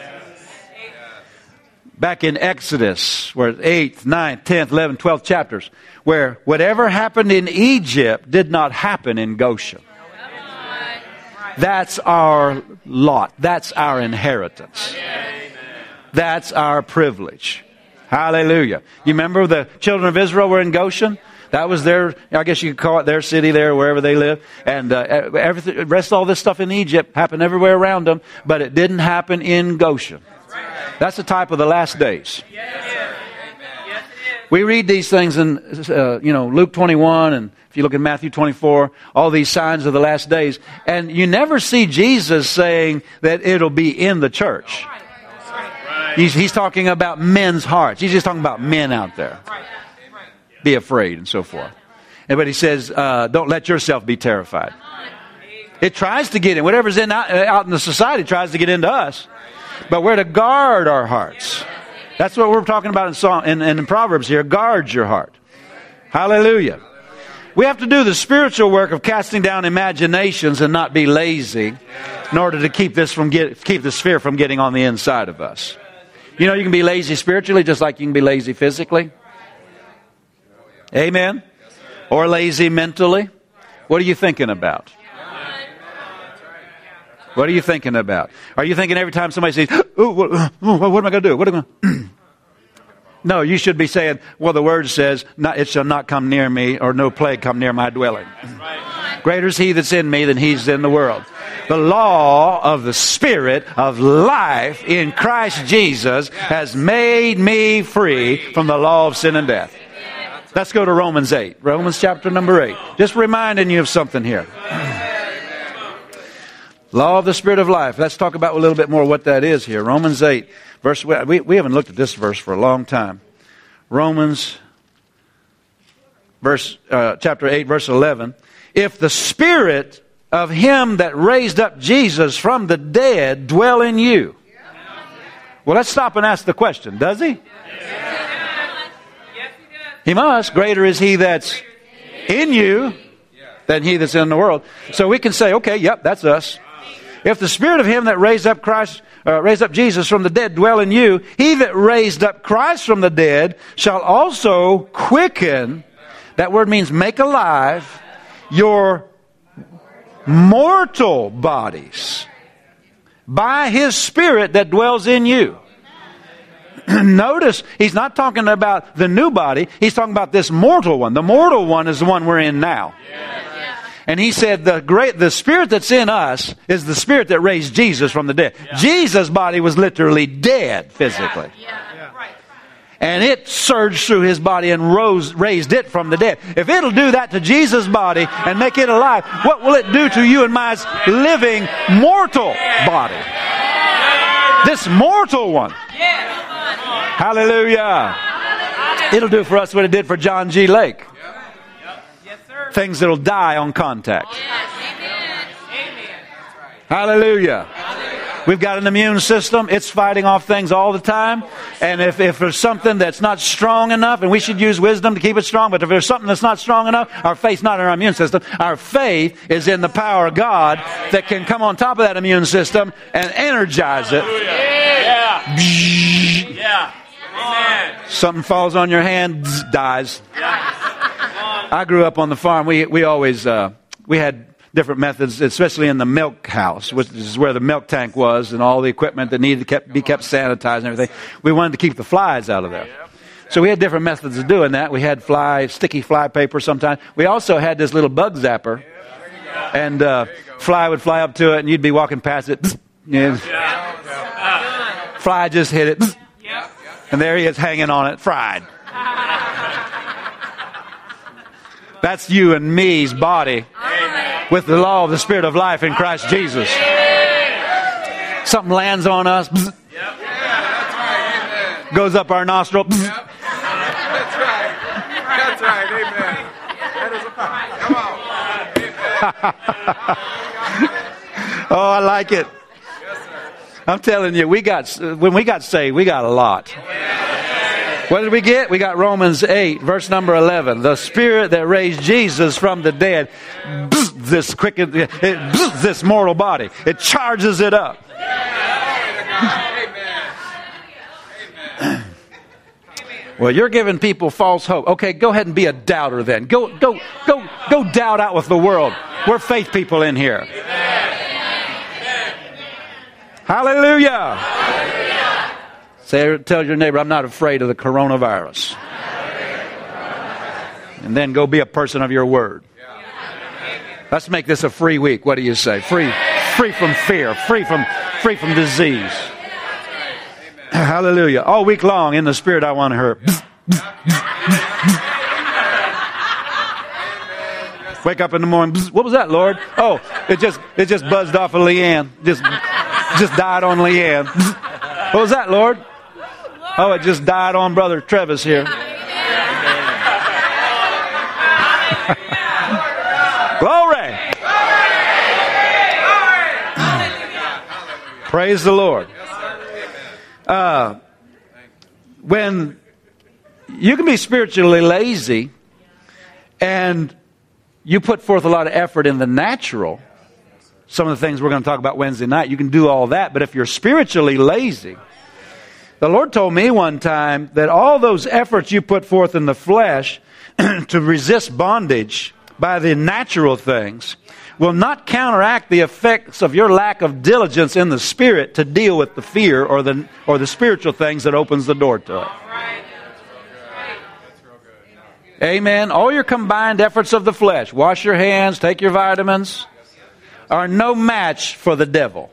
Back in Exodus, where 8th, 9th, 10th, 11th, 12th chapters, where whatever happened in Egypt did not happen in Goshen. That's our lot. That's our inheritance. That's our privilege. Hallelujah. You remember the children of Israel were in Goshen? That was their, I guess you could call it their city there, wherever they live. And everything, the rest of all this stuff in Egypt happened everywhere around them, but it didn't happen in Goshen. That's the type of the last days. We read these things in Luke 21, and if you look at Matthew 24, all these signs of the last days, and you never see Jesus saying that it'll be in the church. He's talking about men's hearts. He's just talking about men out there. Be afraid and so forth. But he says, don't let yourself be terrified. It tries to get in. Whatever's out in the society tries to get into us. But we're to guard our hearts. That's what we're talking about in Proverbs here. Guard your heart. Hallelujah. We have to do the spiritual work of casting down imaginations and not be lazy in order to keep this fear from getting on the inside of us. You know, you can be lazy spiritually just like you can be lazy physically. Amen. Or lazy mentally. What are you thinking about? What are you thinking about? Are you thinking every time somebody says, what am I going to do? What am I going to No, you should be saying, well, the word says, it shall not come near me, or no plague come near my dwelling. Greater is he that's in me than he's in the world. The law of the Spirit of life in Christ Jesus has made me free from the law of sin and death. Let's go to Romans 8. Romans chapter number 8. Just reminding you of something here. Law of the Spirit of life. Let's talk about a little bit more what that is here. Romans 8. We haven't looked at this verse for a long time. Romans chapter 8, verse 11. If the Spirit of him that raised up Jesus from the dead dwell in you. Well, let's stop and ask the question. Does he? He must. Greater is he that's in you than he that's in the world. So we can say, okay, yep, that's us. If the Spirit of him that raised up Jesus from the dead dwell in you, he that raised up Christ from the dead shall also quicken, that word means make alive, your mortal bodies by his Spirit that dwells in you. Notice, he's not talking about the new body. He's talking about this mortal one. The mortal one is the one we're in now. And he said the Spirit that's in us is the Spirit that raised Jesus from the dead. Jesus' body was literally dead physically. And it surged through his body and raised it from the dead. If it'll do that to Jesus' body and make it alive, what will it do to you and my living mortal body? This mortal one. Hallelujah. It'll do for us what it did for John G. Lake. Things that'll die on contact. Hallelujah. We've got an immune system. It's fighting off things all the time. And if there's something that's not strong enough, and we should use wisdom to keep it strong, but if there's something that's not strong enough, our faith's not in our immune system. Our faith is in the power of God that can come on top of that immune system and energize it. Something falls on your hand, dies. I grew up on the farm. We always we had different methods, especially in the milk house, which is where the milk tank was and all the equipment that needed to be kept sanitized and everything. We wanted to keep the flies out of there. So we had different methods of doing that. We had sticky fly paper sometimes. We also had this little bug zapper. And fly would fly up to it and you'd be walking past it. Fly just hit it. And there he is hanging on it, fried. That's you and me's body with the law of the Spirit of life in Christ Jesus. Something lands on us, goes up our nostril. That's right. Amen. That is a fact. Come on. Oh, I like it. I'm telling you, when we got saved, we got a lot. What did we get? We got Romans 8, verse number 11. The Spirit that raised Jesus from the dead, this mortal body. It charges it up. Well, you're giving people false hope. Okay, go ahead and be a doubter then. Go doubt out with the world. We're faith people in here. Hallelujah. Tell your neighbor, I'm not afraid of the coronavirus. And then go be a person of your word. Let's make this a free week. What do you say? Free from fear, free from disease. Hallelujah. All week long in the Spirit I want to hear. Wake up in the morning. What was that, Lord? Oh, it just buzzed off of Leanne. Just died on Leanne. What was that, Lord? Oh, it just died on Brother Travis here. Praise the Lord. When you can be spiritually lazy and you put forth a lot of effort in the natural, some of the things we're going to talk about Wednesday night, you can do all that. But if you're spiritually lazy, the Lord told me one time that all those efforts you put forth in the flesh to resist bondage by the natural things will not counteract the effects of your lack of diligence in the spirit to deal with the fear or the spiritual things that opens the door to it. Amen. All your combined efforts of the flesh, wash your hands, take your vitamins, are no match for the devil.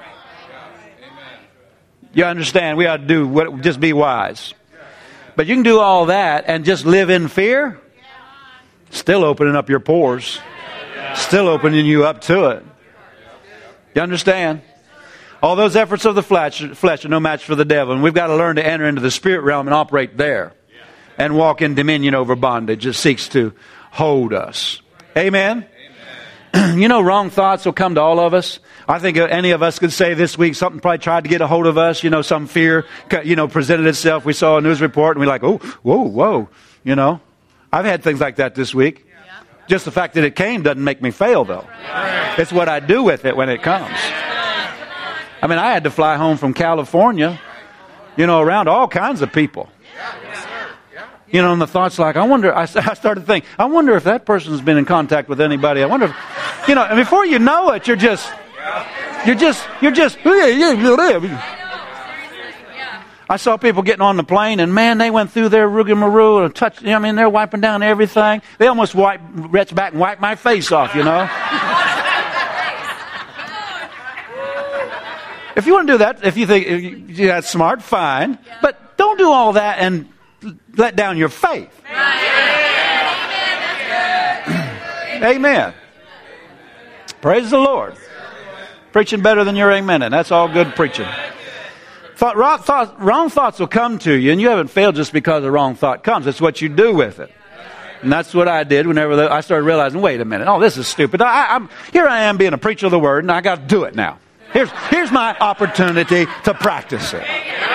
You understand? We ought to do what, just be wise. But you can do all that and just live in fear, still opening up your pores, still opening you up to it. You understand? All those efforts of the flesh are no match for the devil. And we've got to learn to enter into the spirit realm and operate there. And walk in dominion over bondage that seeks to hold us. Amen? You know, wrong thoughts will come to all of us. I think any of us could say this week something probably tried to get a hold of us. You know, some fear, presented itself. We saw a news report and we're like, oh, whoa. You know, I've had things like that this week. Just the fact that it came doesn't make me fail, though. It's what I do with it when it comes. I mean, I had to fly home from California, around all kinds of people. And the thought's like, I started to think, I wonder if that person's been in contact with anybody. I wonder if, and before you know it, you're just, I saw people getting on the plane and man, they went through their rigmarole and touched, they're wiping down everything. They almost reached back and wiped my face off, If you want to do that, if you think that's smart, fine. But don't do all that and let down your faith. Amen. Praise the Lord. Preaching better than your amen, and that's all good preaching. Wrong thoughts will come to you, and you haven't failed just because a wrong thought comes. It's what you do with it. And that's what I did whenever I started realizing, wait a minute, this is stupid. Here I am being a preacher of the word, and I got to do it now. Here's my opportunity to practice it.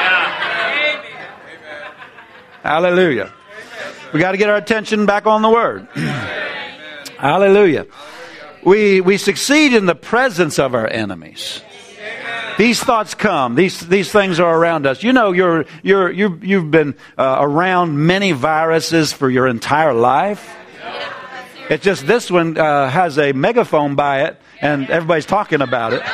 Hallelujah. We got to get our attention back on the Word. Hallelujah. We succeed in the presence of our enemies. These thoughts come. These things are around us. You've been around many viruses for your entire life. It's just this one has a megaphone by it, and everybody's talking about it.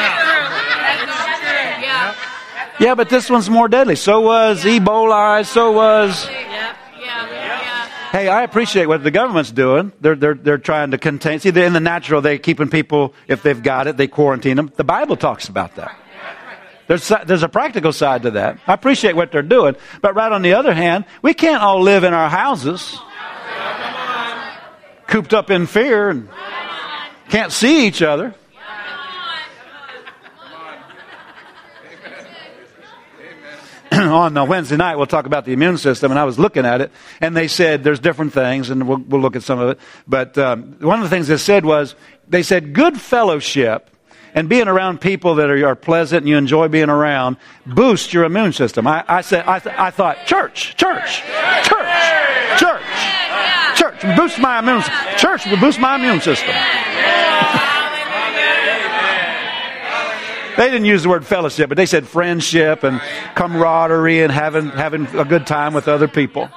Yeah, but this one's more deadly. So was Ebola. So was. Hey, I appreciate what the government's doing. They're trying to contain. See, in the natural, they're keeping people, if they've got it, they quarantine them. The Bible talks about that. There's a practical side to that. I appreciate what they're doing. But right on the other hand, we can't all live in our houses, cooped up in fear, and can't see each other. On Wednesday night, we'll talk about the immune system, and I was looking at it, and they said there's different things, and we'll look at some of it. But one of the things they said was, they said good fellowship and being around people that are pleasant and you enjoy being around boosts your immune system. I thought, church, boost my immune system. Church will boost my immune system. They didn't use the word fellowship, but they said friendship and camaraderie and having a good time with other people.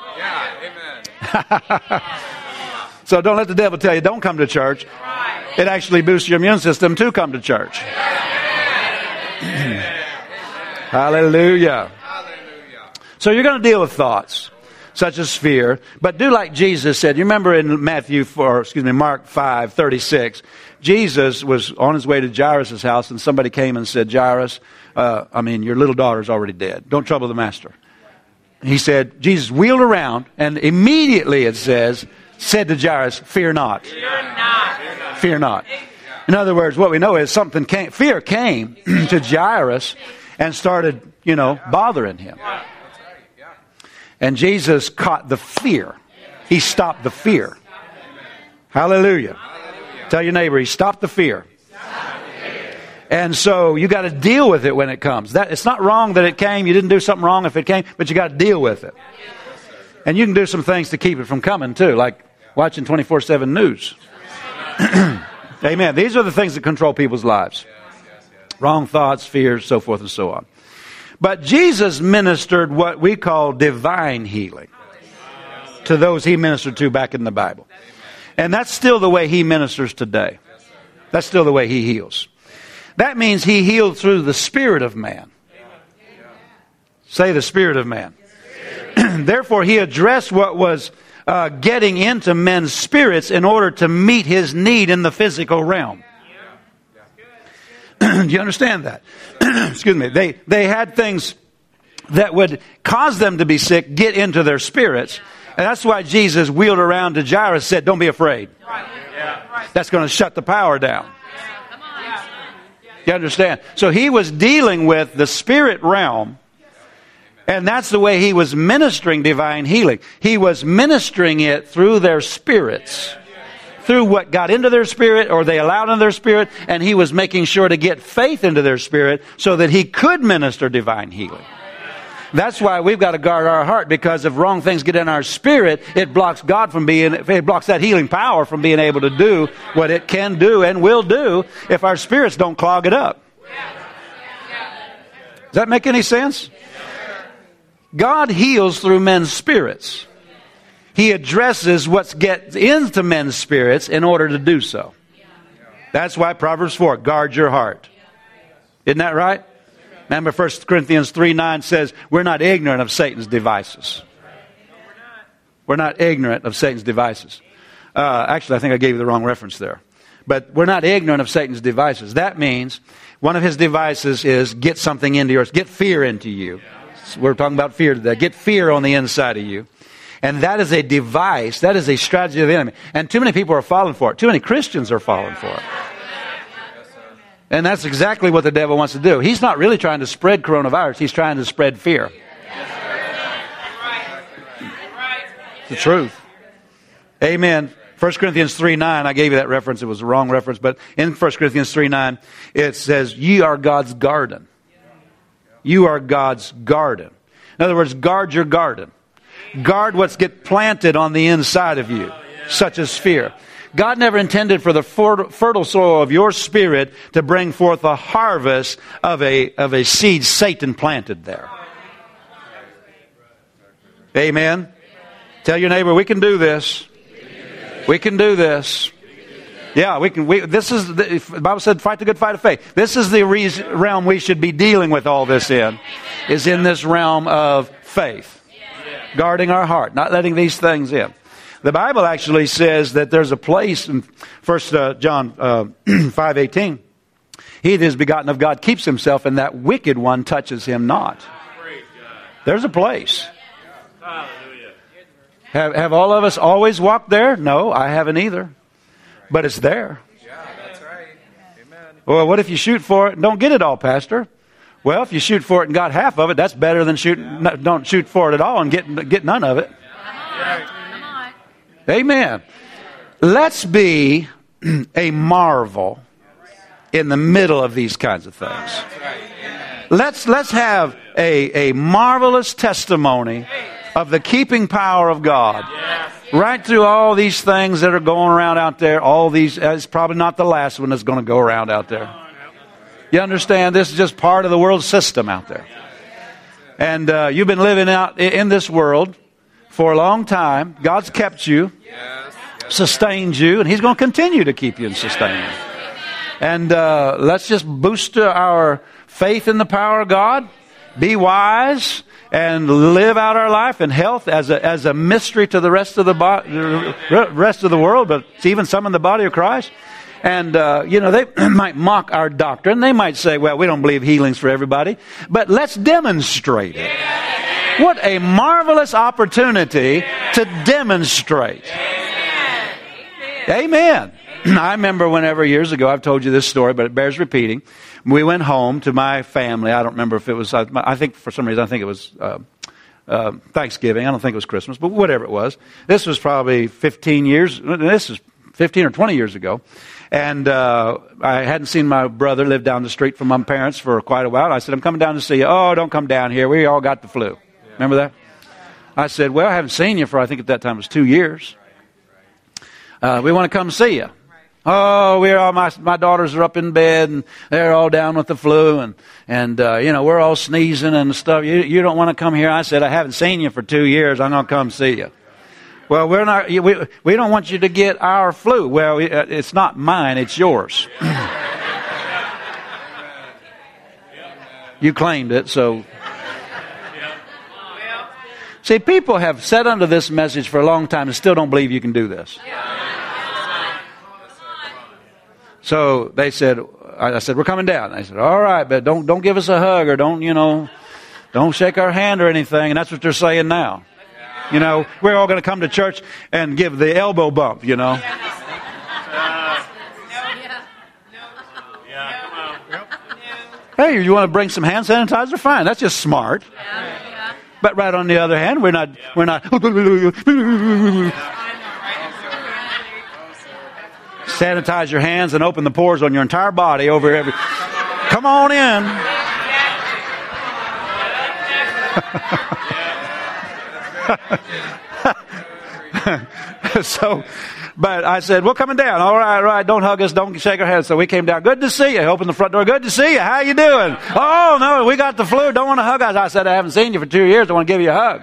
So don't let the devil tell you don't come to church. It actually boosts your immune system to come to church. Hallelujah. So you're going to deal with thoughts such as fear, but do like Jesus said. You remember in Mark 5:36, Jesus was on his way to Jairus' house, and somebody came and said, Jairus, your little daughter's already dead. Don't trouble the master. He said, Jesus wheeled around, and immediately it said to Jairus, fear not. Fear not. In other words, what we know is fear came to Jairus and started, bothering him. And Jesus caught the fear. He stopped the fear. Hallelujah. Tell your neighbor, he stopped the fear. And so you got to deal with it when it comes. It's not wrong that it came. You didn't do something wrong if it came, but you got to deal with it. And you can do some things to keep it from coming too, like watching 24/7 news. Amen. These are the things that control people's lives. Wrong thoughts, fears, so forth and so on. But Jesus ministered what we call divine healing to those he ministered to back in the Bible. And that's still the way he ministers today. That's still the way he heals. That means he healed through the spirit of man. Say the spirit of man. Therefore, he addressed what was getting into men's spirits in order to meet his need in the physical realm. Do you understand that? Excuse me. They had things that would cause them to be sick get into their spirits. And that's why Jesus wheeled around to Jairus and said, don't be afraid. That's going to shut the power down. You understand? So he was dealing with the spirit realm. And that's the way he was ministering divine healing. He was ministering it through their spirits. Through what got into their spirit or they allowed into their spirit. And he was making sure to get faith into their spirit so that he could minister divine healing. That's why we've got to guard our heart, because if wrong things get in our spirit, it blocks God from it blocks that healing power from being able to do what it can do and will do if our spirits don't clog it up. Does that make any sense? God heals through men's spirits. He addresses what gets into men's spirits in order to do so. That's why Proverbs 4, guard your heart. Isn't that right? Remember 1 Corinthians 3:9 says, we're not ignorant of Satan's devices. We're not ignorant of Satan's devices. Actually, I think I gave you the wrong reference there. But we're not ignorant of Satan's devices. That means one of his devices is get something into yours. Get fear into you. We're talking about fear today. Get fear on the inside of you. And that is a device. That is a strategy of the enemy. And too many people are falling for it. Too many Christians are falling for it. And that's exactly what the devil wants to do. He's not really trying to spread coronavirus. He's trying to spread fear. It's the truth. Amen. 1 Corinthians 3:9, I gave you that reference. It was the wrong reference. But in 1 Corinthians 3:9, it says, ye are God's garden. You are God's garden. In other words, guard your garden. Guard what's get planted on the inside of you, such as fear. God never intended for the fertile soil of your spirit to bring forth a harvest of a seed Satan planted there. Amen. Tell your neighbor, we can do this. We can do this. Yeah, we can. The Bible said, fight the good fight of faith. This is the realm we should be dealing with all this in, is in this realm of faith. Guarding our heart, not letting these things in. The Bible actually says that there's a place in 1 John 5:18. He that is begotten of God keeps himself, and that wicked one touches him not. There's a place. Have all of us always walked there? No, I haven't either. But it's there. Well, what if you shoot for it and don't get it all, Pastor? Well, if you shoot for it and got half of it, that's better than don't shoot for it at all and get none of it. Amen. Let's be a marvel in the middle of these kinds of things. Let's have a marvelous testimony of the keeping power of God. Right through all these things that are going around out there. All these, it's probably not the last one that's going to go around out there. You understand? This is just part of the world system out there. And you've been living out in this world for a long time. God's kept you, sustained you, and He's going to continue to keep you and sustain you. And let's just boost our faith in the power of God. Be wise and live out our life in health as a mystery to the rest of the world, but even some in the body of Christ. And they might mock our doctrine. They might say, "Well, we don't believe healing's for everybody," but let's demonstrate it. What a marvelous opportunity to demonstrate. Amen. I remember whenever years ago, I've told you this story, but it bears repeating. We went home to my family. I don't remember if it was, I think for some reason, I think it was Thanksgiving. I don't think it was Christmas, but whatever it was. This was probably 15 or 20 years ago. And I hadn't seen my brother live down the street from my parents for quite a while. I said, I'm coming down to see you. Oh, don't come down here. We all got the flu. Remember that? I said, well, I haven't seen you for, I think at that time it was 2 years. We want to come see you. Oh, we're all, my daughters are up in bed and they're all down with the flu and we're all sneezing and stuff. You don't want to come here. I said, I haven't seen you for 2 years. I'm going to come see you. Well, we don't want you to get our flu. Well, it's not mine, it's yours. You claimed it, so. See, people have sat under this message for a long time and still don't believe you can do this. So they said, I said, we're coming down. They said, all right, but don't give us a hug or don't shake our hand or anything. And that's what they're saying now. We're all going to come to church and give the elbow bump, Yeah, Hey, you want to bring some hand sanitizer? Fine, that's just smart. But right on the other hand, we're not. Sanitize your hands and open the pores on your entire body over every. Come on in. But I said, we're coming down. All right, don't hug us, don't shake our hands. So we came down. Good to see you. Open the front door. Good to see you. How you doing? Oh, no, we got the flu. Don't want to hug us. I said, I haven't seen you for 2 years. I want to give you a hug.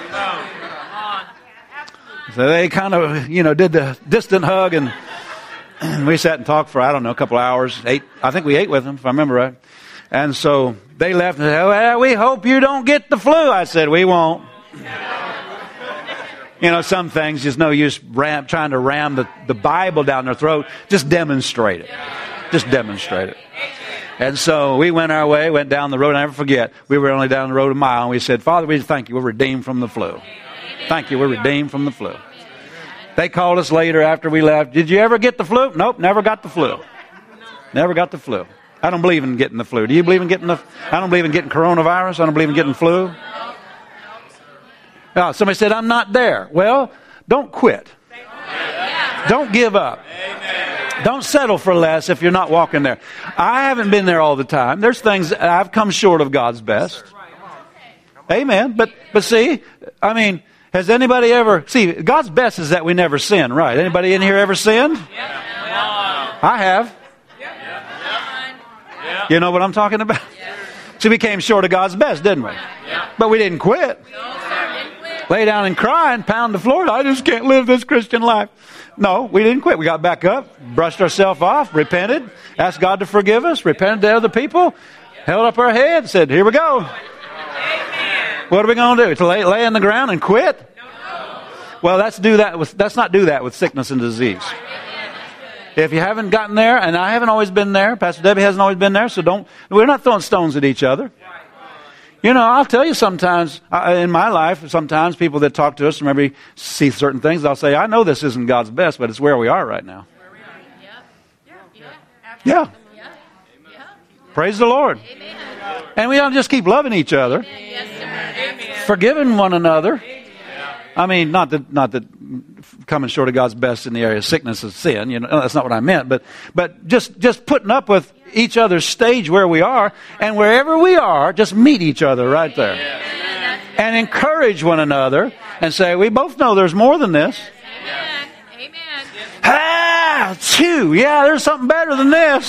So they kind of, did the distant hug, and we sat and talked for, I don't know, a couple of hours. I think we ate with them, if I remember right. And so they left and said, well, we hope you don't get the flu. I said, we won't. Some things, there's no use trying to ram the Bible down their throat. Just demonstrate it. Just demonstrate it. And so we went our way, went down the road. I never forget, we were only down the road a mile, and we said, Father, we thank you. We're redeemed from the flu. Thank you. We're redeemed from the flu. They called us later after we left. Did you ever get the flu? Nope, never got the flu. Never got the flu. I don't believe in getting the flu. Do you believe in getting I don't believe in getting coronavirus. I don't believe in getting flu. Oh, somebody said, I'm not there. Well, don't quit. Don't give up. Don't settle for less if you're not walking there. I haven't been there all the time. There's things I've come short of God's best. Amen. But see, has anybody ever... See, God's best is that we never sin, right? Anybody in here ever sinned? I have. You know what I'm talking about? See, we came short of God's best, didn't we? But we didn't quit. Lay down and cry and pound the floor. I just can't live this Christian life. No, we didn't quit. We got back up, brushed ourselves off, repented, asked God to forgive us, repented to other people, held up our head, said, here we go. What are we going to do? To lay on the ground and quit? Well, let's not do that with sickness and disease. If you haven't gotten there, and I haven't always been there, Pastor Debbie hasn't always been there, so we're not throwing stones at each other. I'll tell you sometimes, in my life, sometimes people that talk to us, maybe see certain things, I'll say, I know this isn't God's best, but it's where we are right now. Yeah. Praise the Lord. And we don't just keep loving each other, forgiving one another. Not that coming short of God's best in the area of sickness is sin. That's not what I meant. But just putting up with each other's stage where we are, and wherever we are, just meet each other right there, and encourage one another, and say, we both know there's more than this. Ah, chew. Yeah, there's something better than this.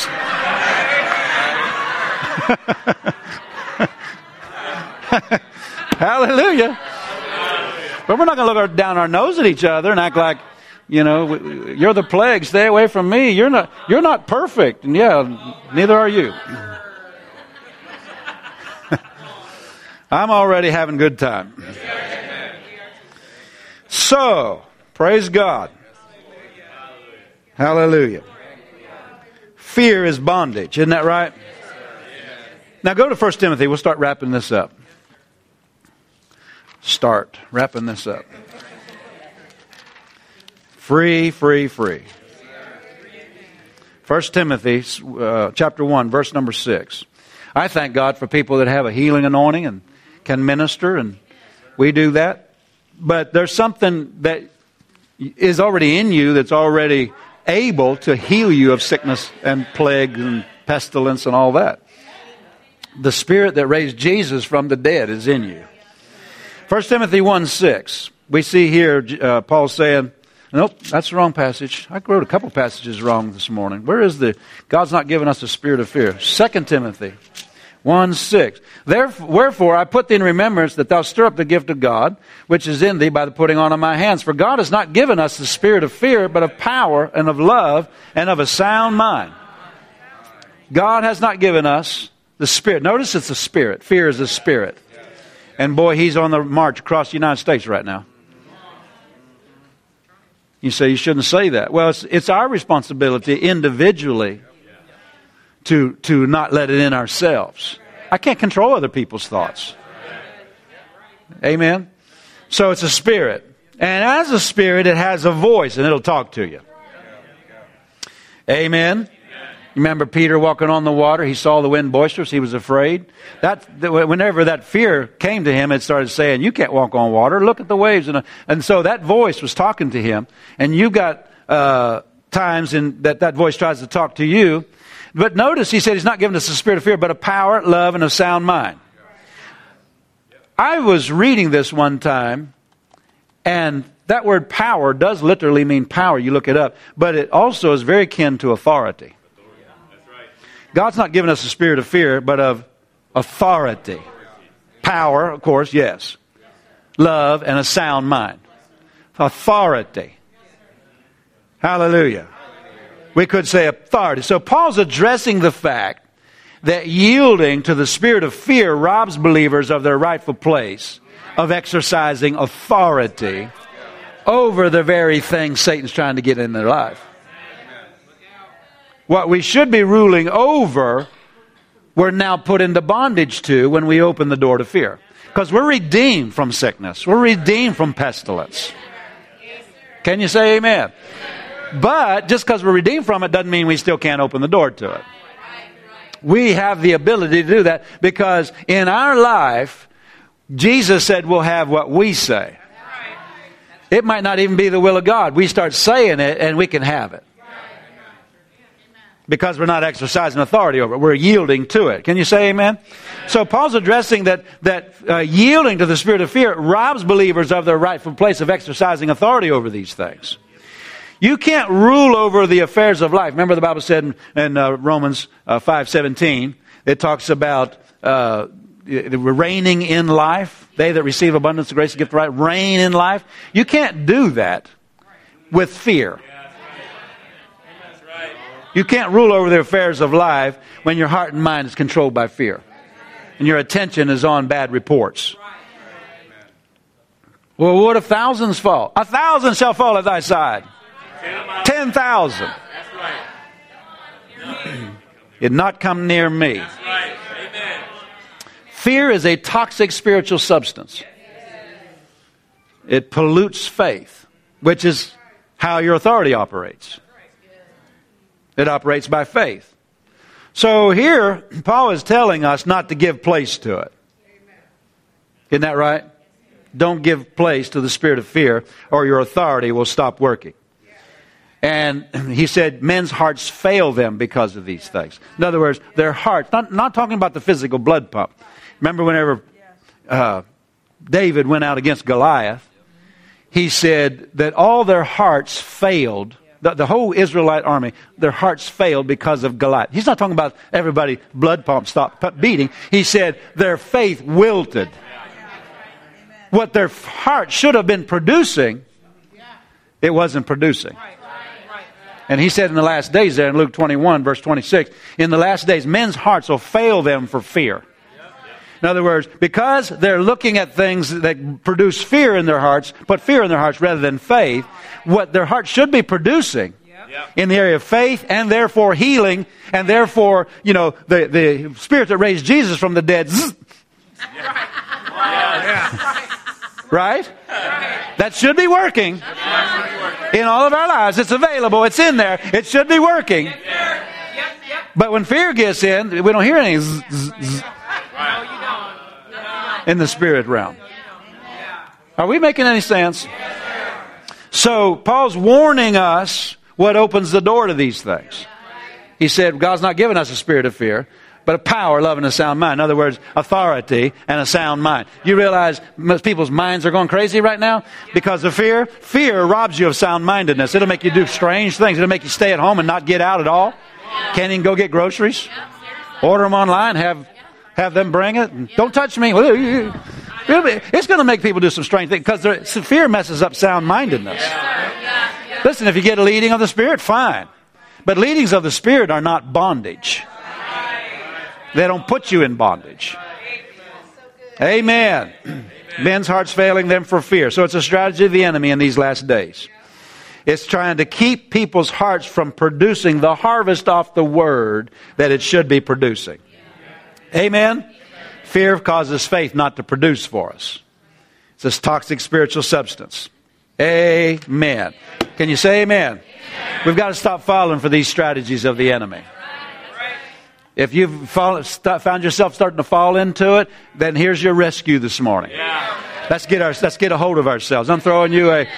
Hallelujah. But we're not going to look down our nose at each other and act like, you're the plague. Stay away from me. You're not perfect. And neither are you. I'm already having a good time. So, praise God. Hallelujah. Fear is bondage. Isn't that right? Now go to 1 Timothy. We'll start wrapping this up. Wrapping this up. Free. 1 Timothy chapter 1, verse number 6. I thank God for people that have a healing anointing and can minister, and we do that. But there's something that is already in you that's already able to heal you of sickness and plague and pestilence and all that. The Spirit that raised Jesus from the dead is in you. 1 Timothy 1:6. We see here Paul saying, nope, that's the wrong passage. I wrote a couple passages wrong this morning. Where is God's not given us a spirit of fear. 2 Timothy 1:6. Wherefore I put thee in remembrance that thou stir up the gift of God, which is in thee by the putting on of my hands. For God has not given us the spirit of fear, but of power and of love and of a sound mind. God has not given us the Spirit. Notice it's a spirit. Fear is a spirit. And boy, he's on the march across the United States right now. You say you shouldn't say that. Well, it's our responsibility individually to not let it in ourselves. I can't control other people's thoughts. Amen? So it's a spirit. And as a spirit, it has a voice and it'll talk to you. Amen? Remember Peter walking on the water? He saw the wind boisterous. He was afraid. Whenever that fear came to him, it started saying, you can't walk on water. Look at the waves. And so that voice was talking to him. And you got times in that voice tries to talk to you. But notice he said he's not giving us a spirit of fear, but of power, love, and a sound mind. I was reading this one time, and that word power does literally mean power. You look it up. But it also is very akin to authority. God's not giving us a spirit of fear, but of authority. Power, of course, yes. Love and a sound mind. Authority. Hallelujah. We could say authority. So Paul's addressing the fact that yielding to the spirit of fear robs believers of their rightful place of exercising authority over the very thing Satan's trying to get in their life. What we should be ruling over, we're now put into bondage to when we open the door to fear. Because we're redeemed from sickness. We're redeemed from pestilence. Can you say amen? But just because we're redeemed from it doesn't mean we still can't open the door to it. We have the ability to do that because in our life, Jesus said we'll have what we say. It might not even be the will of God. We start saying it and we can have it. Because we're not exercising authority over it. We're yielding to it. Can you say amen? So Paul's addressing that yielding to the spirit of fear robs believers of their rightful place of exercising authority over these things. You can't rule over the affairs of life. Remember the Bible said in Romans 5:17, it talks about reigning in life. They that receive abundance of grace and gift of right, reign in life. You can't do that with fear. You can't rule over the affairs of life when your heart and mind is controlled by fear. And your attention is on bad reports. Well, what if thousands fall? 1,000 shall fall at thy side. 10,000. It not come near me. Fear is a toxic spiritual substance. It pollutes faith, which is how your authority operates. It operates by faith. So here, Paul is telling us not to give place to it. Isn't that right? Don't give place to the spirit of fear or your authority will stop working. And he said men's hearts fail them because of these things. In other words, their hearts, not talking about the physical blood pump. Remember whenever David went out against Goliath, he said that all their hearts failed. The whole Israelite army, their hearts failed because of Goliath. He's not talking about everybody blood pump stopped beating. He said their faith wilted. What their heart should have been producing, it wasn't producing. And he said in the last days there in Luke 21 verse 26, in the last days men's hearts will fail them for fear. In other words, because they're looking at things that produce fear in their hearts, put fear in their hearts rather than faith, what their heart should be producing in the area of faith and therefore healing and therefore, the spirit that raised Jesus from the dead. Right? That should be working in all of our lives. It's available. It's in there. It should be working. But when fear gets in, we don't hear anything in the spirit realm. Are we making any sense? So Paul's warning us What opens the door to these things? He said, God's not given us a spirit of fear, but a power, love, and a sound mind. In other words, authority and a sound mind. You realize most people's minds are going crazy right now because of fear? Fear robs you of sound-mindedness. It'll make you do strange things. It'll make you stay at home and not get out at all. Can't even go get groceries. Order them online, have them bring it. And don't touch me. It's going to make people do some strange things because fear messes up sound-mindedness. Listen, if you get a leading of the Spirit, fine. But leadings of the Spirit are not bondage. They don't put you in bondage. Amen. Men's hearts failing them for fear. So it's a strategy of the enemy in these last days. It's trying to keep people's hearts from producing the harvest off the word that it should be producing. Amen. Fear causes faith not to produce for us. It's this toxic spiritual substance. Amen. Can you say amen? We've got to stop falling for these strategies of the enemy. If you've found yourself starting to fall into it, then here's your rescue this morning. Let's get a hold of ourselves. I'm throwing you a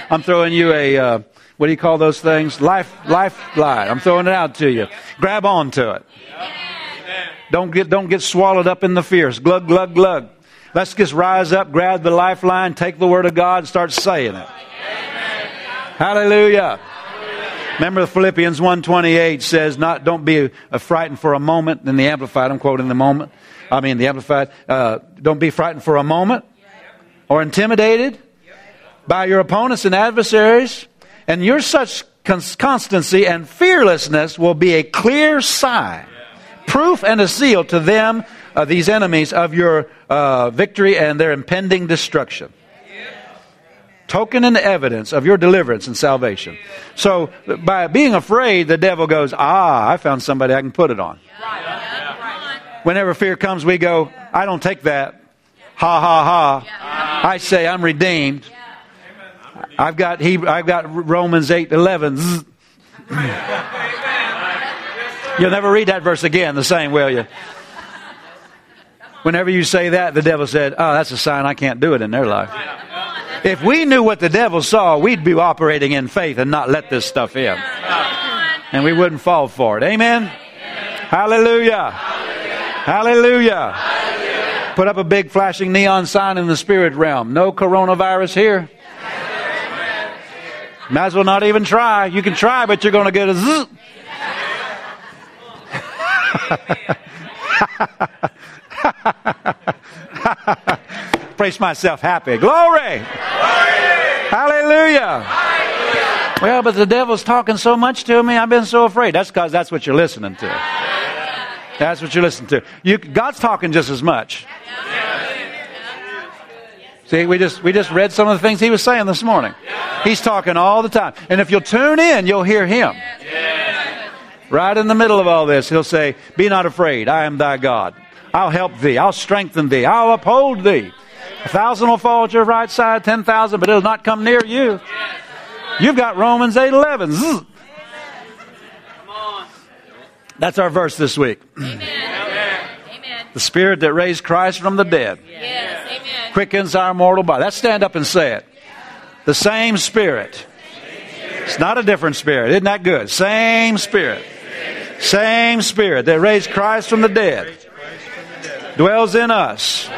what do you call those things? Lifeline. I'm throwing it out to you. Grab on to it. Don't get swallowed up in the fears. Glug, glug, glug. Let's just rise up, grab the lifeline, take the word of God, and start saying it. Hallelujah. Remember Philippians 1:28 says, don't be frightened for a moment. In the Amplified, I'm quoting the Amplified. Don't be frightened for a moment or intimidated by your opponents and adversaries. And your such constancy and fearlessness will be a clear sign, proof and a seal to them, these enemies, of your victory and their impending destruction. Token and evidence of your deliverance and salvation. So by being afraid, the devil goes, I found somebody I can put it on. Whenever fear comes, we go, I don't take that. Ha, ha, ha. I say I'm redeemed. I've got Romans 8:11. You'll never read that verse again the same, will you? Whenever you say that, the devil said, that's a sign I can't do it in their life. If we knew what the devil saw, we'd be operating in faith and not let this stuff in. And we wouldn't fall for it. Amen? Hallelujah. Hallelujah. Put up a big flashing neon sign in the spirit realm. No coronavirus here. Might as well not even try. You can try, but you're going to get a zzz. Praise myself happy. Glory. Hallelujah. Well, but the devil's talking so much to me. I've been so afraid. That's because that's what you're listening to. That's what you're listening to. God's talking just as much. See, we just read some of the things he was saying this morning. He's talking all the time. And if you'll tune in, you'll hear him. Right in the middle of all this, he'll say, be not afraid. I am thy God. I'll help thee. I'll strengthen thee. I'll uphold thee. 1,000 will fall at your right side, 10,000, but it'll not come near you. You've got Romans 8:11. Zzz. That's our verse this week. Amen. The Spirit that raised Christ from the dead quickens our mortal body. Let's stand up and say it. The same Spirit. It's not a different Spirit. Isn't that good? Same Spirit. Same Spirit that raised Christ from the dead dwells in us.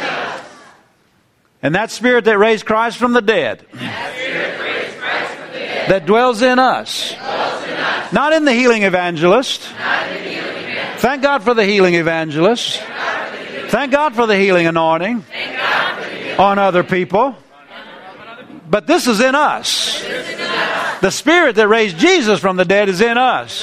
And that Spirit that raised Christ from the dead that dwells in us. Not in the healing evangelist. Thank God for the healing evangelist. Thank God for the healing anointing on other people. But this is in us. The Spirit that raised Jesus from the dead is in us.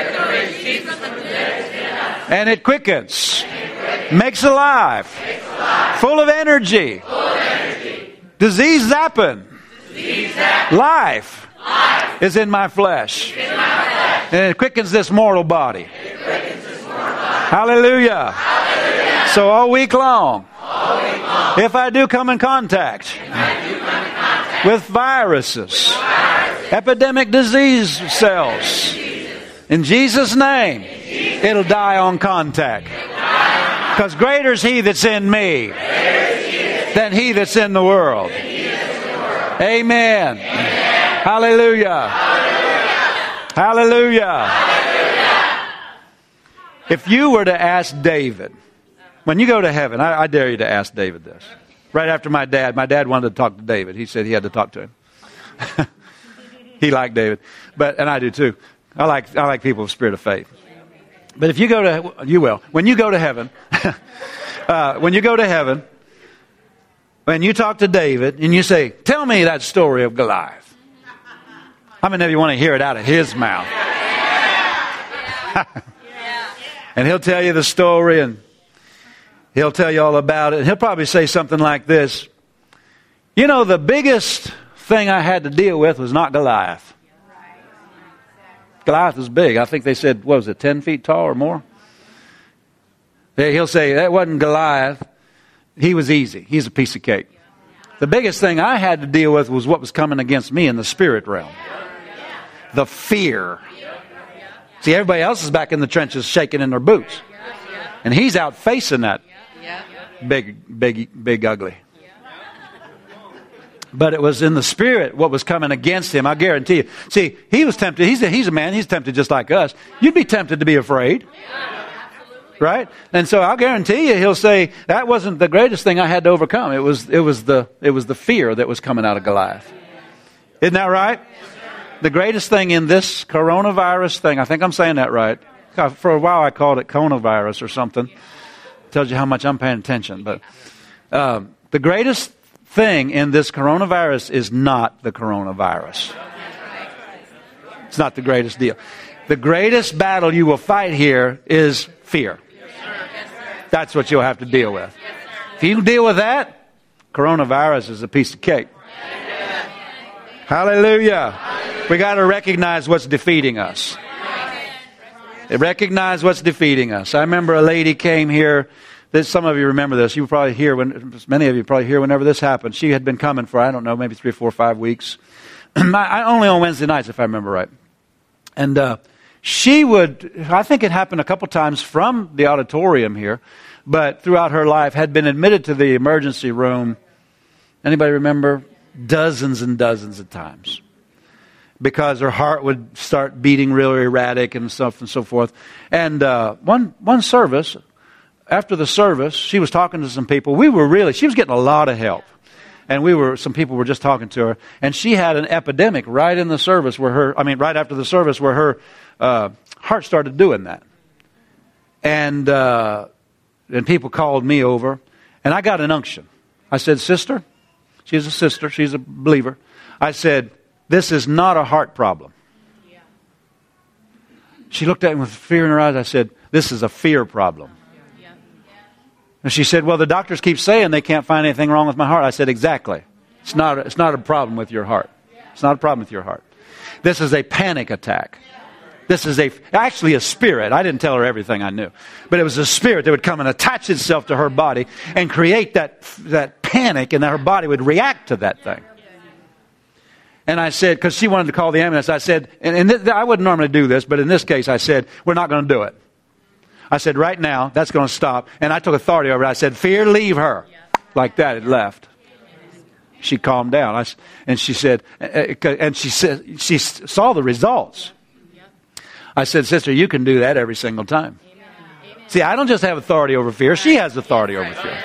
And it quickens. Makes alive. Full of energy. Disease zapping. Life is in my flesh. And it quickens this mortal body. Hallelujah. So all week long, if I do come in contact with viruses, epidemic disease cells, in Jesus' name, it'll die on contact. Because greater is He that's in me than he that's in the world. Amen. Hallelujah. Hallelujah. If you were to ask David, when you go to heaven, I dare you to ask David this. Right after my dad wanted to talk to David. He said he had to talk to him. He liked David, and I do too. I like people with spirit of faith. But if you go to, when you go to heaven, when you talk to David and you say, tell me that story of Goliath. How many of you want to hear it out of his mouth? And he'll tell you the story and he'll tell you all about it. And he'll probably say something like this. You know, the biggest thing I had to deal with was not Goliath. Goliath was big. I think they said, 10 feet tall or more? He'll say, that wasn't Goliath. He was easy. He's a piece of cake. The biggest thing I had to deal with was what was coming against me in the spirit realm. The fear. See, everybody else is back in the trenches shaking in their boots. And he's out facing that big ugly. But it was in the spirit what was coming against him, I guarantee you. See, he was tempted. He's a man. He's tempted just like us. You'd be tempted to be afraid. Right? And so I'll guarantee you he'll say, that wasn't the greatest thing I had to overcome. It was the fear that was coming out of Goliath. Isn't that right? The greatest thing in this coronavirus thing, I think I'm saying that right. For a while I called it coronavirus or something. Tells you how much I'm paying attention. But the greatest thing in this coronavirus is not the coronavirus. It's not the greatest deal. The greatest battle you will fight here is fear. That's what you'll have to deal with. If you deal with that, coronavirus is a piece of cake. Hallelujah. We got to recognize what's defeating us. Recognize what's defeating us. I remember a lady came here. Some of you remember this. You were probably here many of you probably here whenever this happened. She had been coming for, I don't know, maybe 3, 4, 5 weeks. Only on Wednesday nights, if I remember right. And she would, I think it happened a couple times from the auditorium here, but throughout her life had been admitted to the emergency room. Anybody remember? Dozens and dozens of times. Because her heart would start beating really erratic and stuff and so forth. And one service, after the service, she was talking to some people. She was getting a lot of help. And some people were just talking to her. And she had an epidemic right in the service right after the service where her heart started doing that. And people called me over. And I got an unction. I said, sister, she's a sister, she's a believer. I said, this is not a heart problem. She looked at me with fear in her eyes. I said, this is a fear problem. And she said, well, the doctors keep saying they can't find anything wrong with my heart. I said, exactly. It's not a problem with your heart. It's not a problem with your heart. This is a panic attack. This is actually a spirit. I didn't tell her everything I knew. But it was a spirit that would come and attach itself to her body and create that panic, and that her body would react to that thing. And I said, because she wanted to call the ambulance, I said, I wouldn't normally do this, but in this case I said, we're not going to do it. I said, right now, that's going to stop. And I took authority over it. I said, fear, leave her. Like that, it left. She calmed down. And she said, she saw the results. I said, sister, you can do that every single time. See, I don't just have authority over fear. She has authority over fear.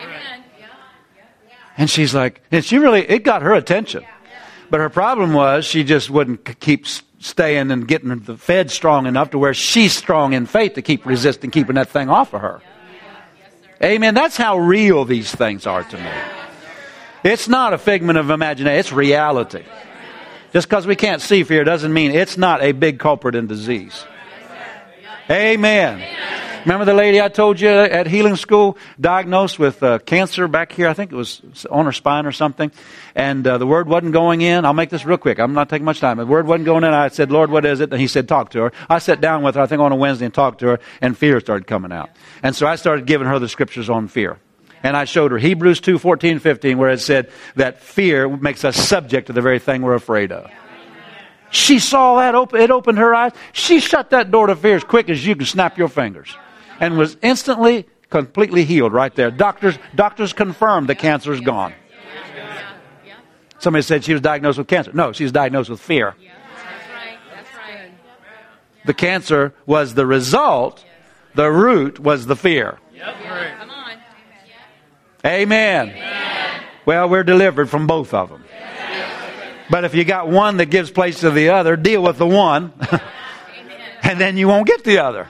And she's like, it got her attention. But her problem was she just wouldn't keep staying and getting the fed strong enough to where she's strong in faith to keep resisting, keeping that thing off of her. Amen. That's how real these things are to me. It's not a figment of imagination. It's reality. Just because we can't see fear doesn't mean it's not a big culprit in disease. Amen. Remember the lady I told you at healing school, diagnosed with cancer back here? I think it was on her spine or something. And the word wasn't going in. I'll make this real quick. I'm not taking much time. The word wasn't going in. I said, Lord, what is it? And he said, talk to her. I sat down with her, I think on a Wednesday, and talked to her, and fear started coming out. And so I started giving her the scriptures on fear. And I showed her Hebrews 2:14-15, where it said that fear makes us subject to the very thing we're afraid of. She saw that, it opened her eyes. She shut that door to fear as quick as you can snap your fingers. And was instantly, completely healed right there. Doctors confirmed the cancer is gone. Somebody said she was diagnosed with cancer. No, she was diagnosed with fear. The cancer was the result. The root was the fear. Come on. Amen. Well, we're delivered from both of them. But if you got one that gives place to the other, deal with the one, and then you won't get the other.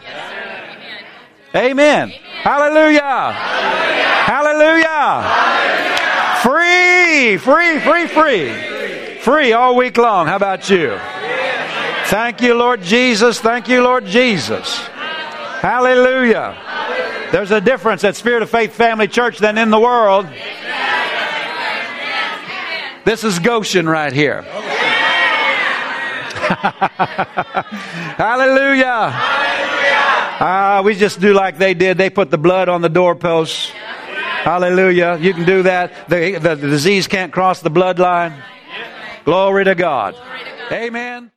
Amen. Hallelujah. Hallelujah. Free, free, free, free. Free all week long. How about you? Thank you, Lord Jesus. Thank you, Lord Jesus. Hallelujah. There's a difference at Spirit of Faith Family Church than in the world. This is Goshen right here. Hallelujah. We just do like they did. They put the blood on the doorposts. Hallelujah. You can do that. The disease can't cross the bloodline. Glory to God. Amen.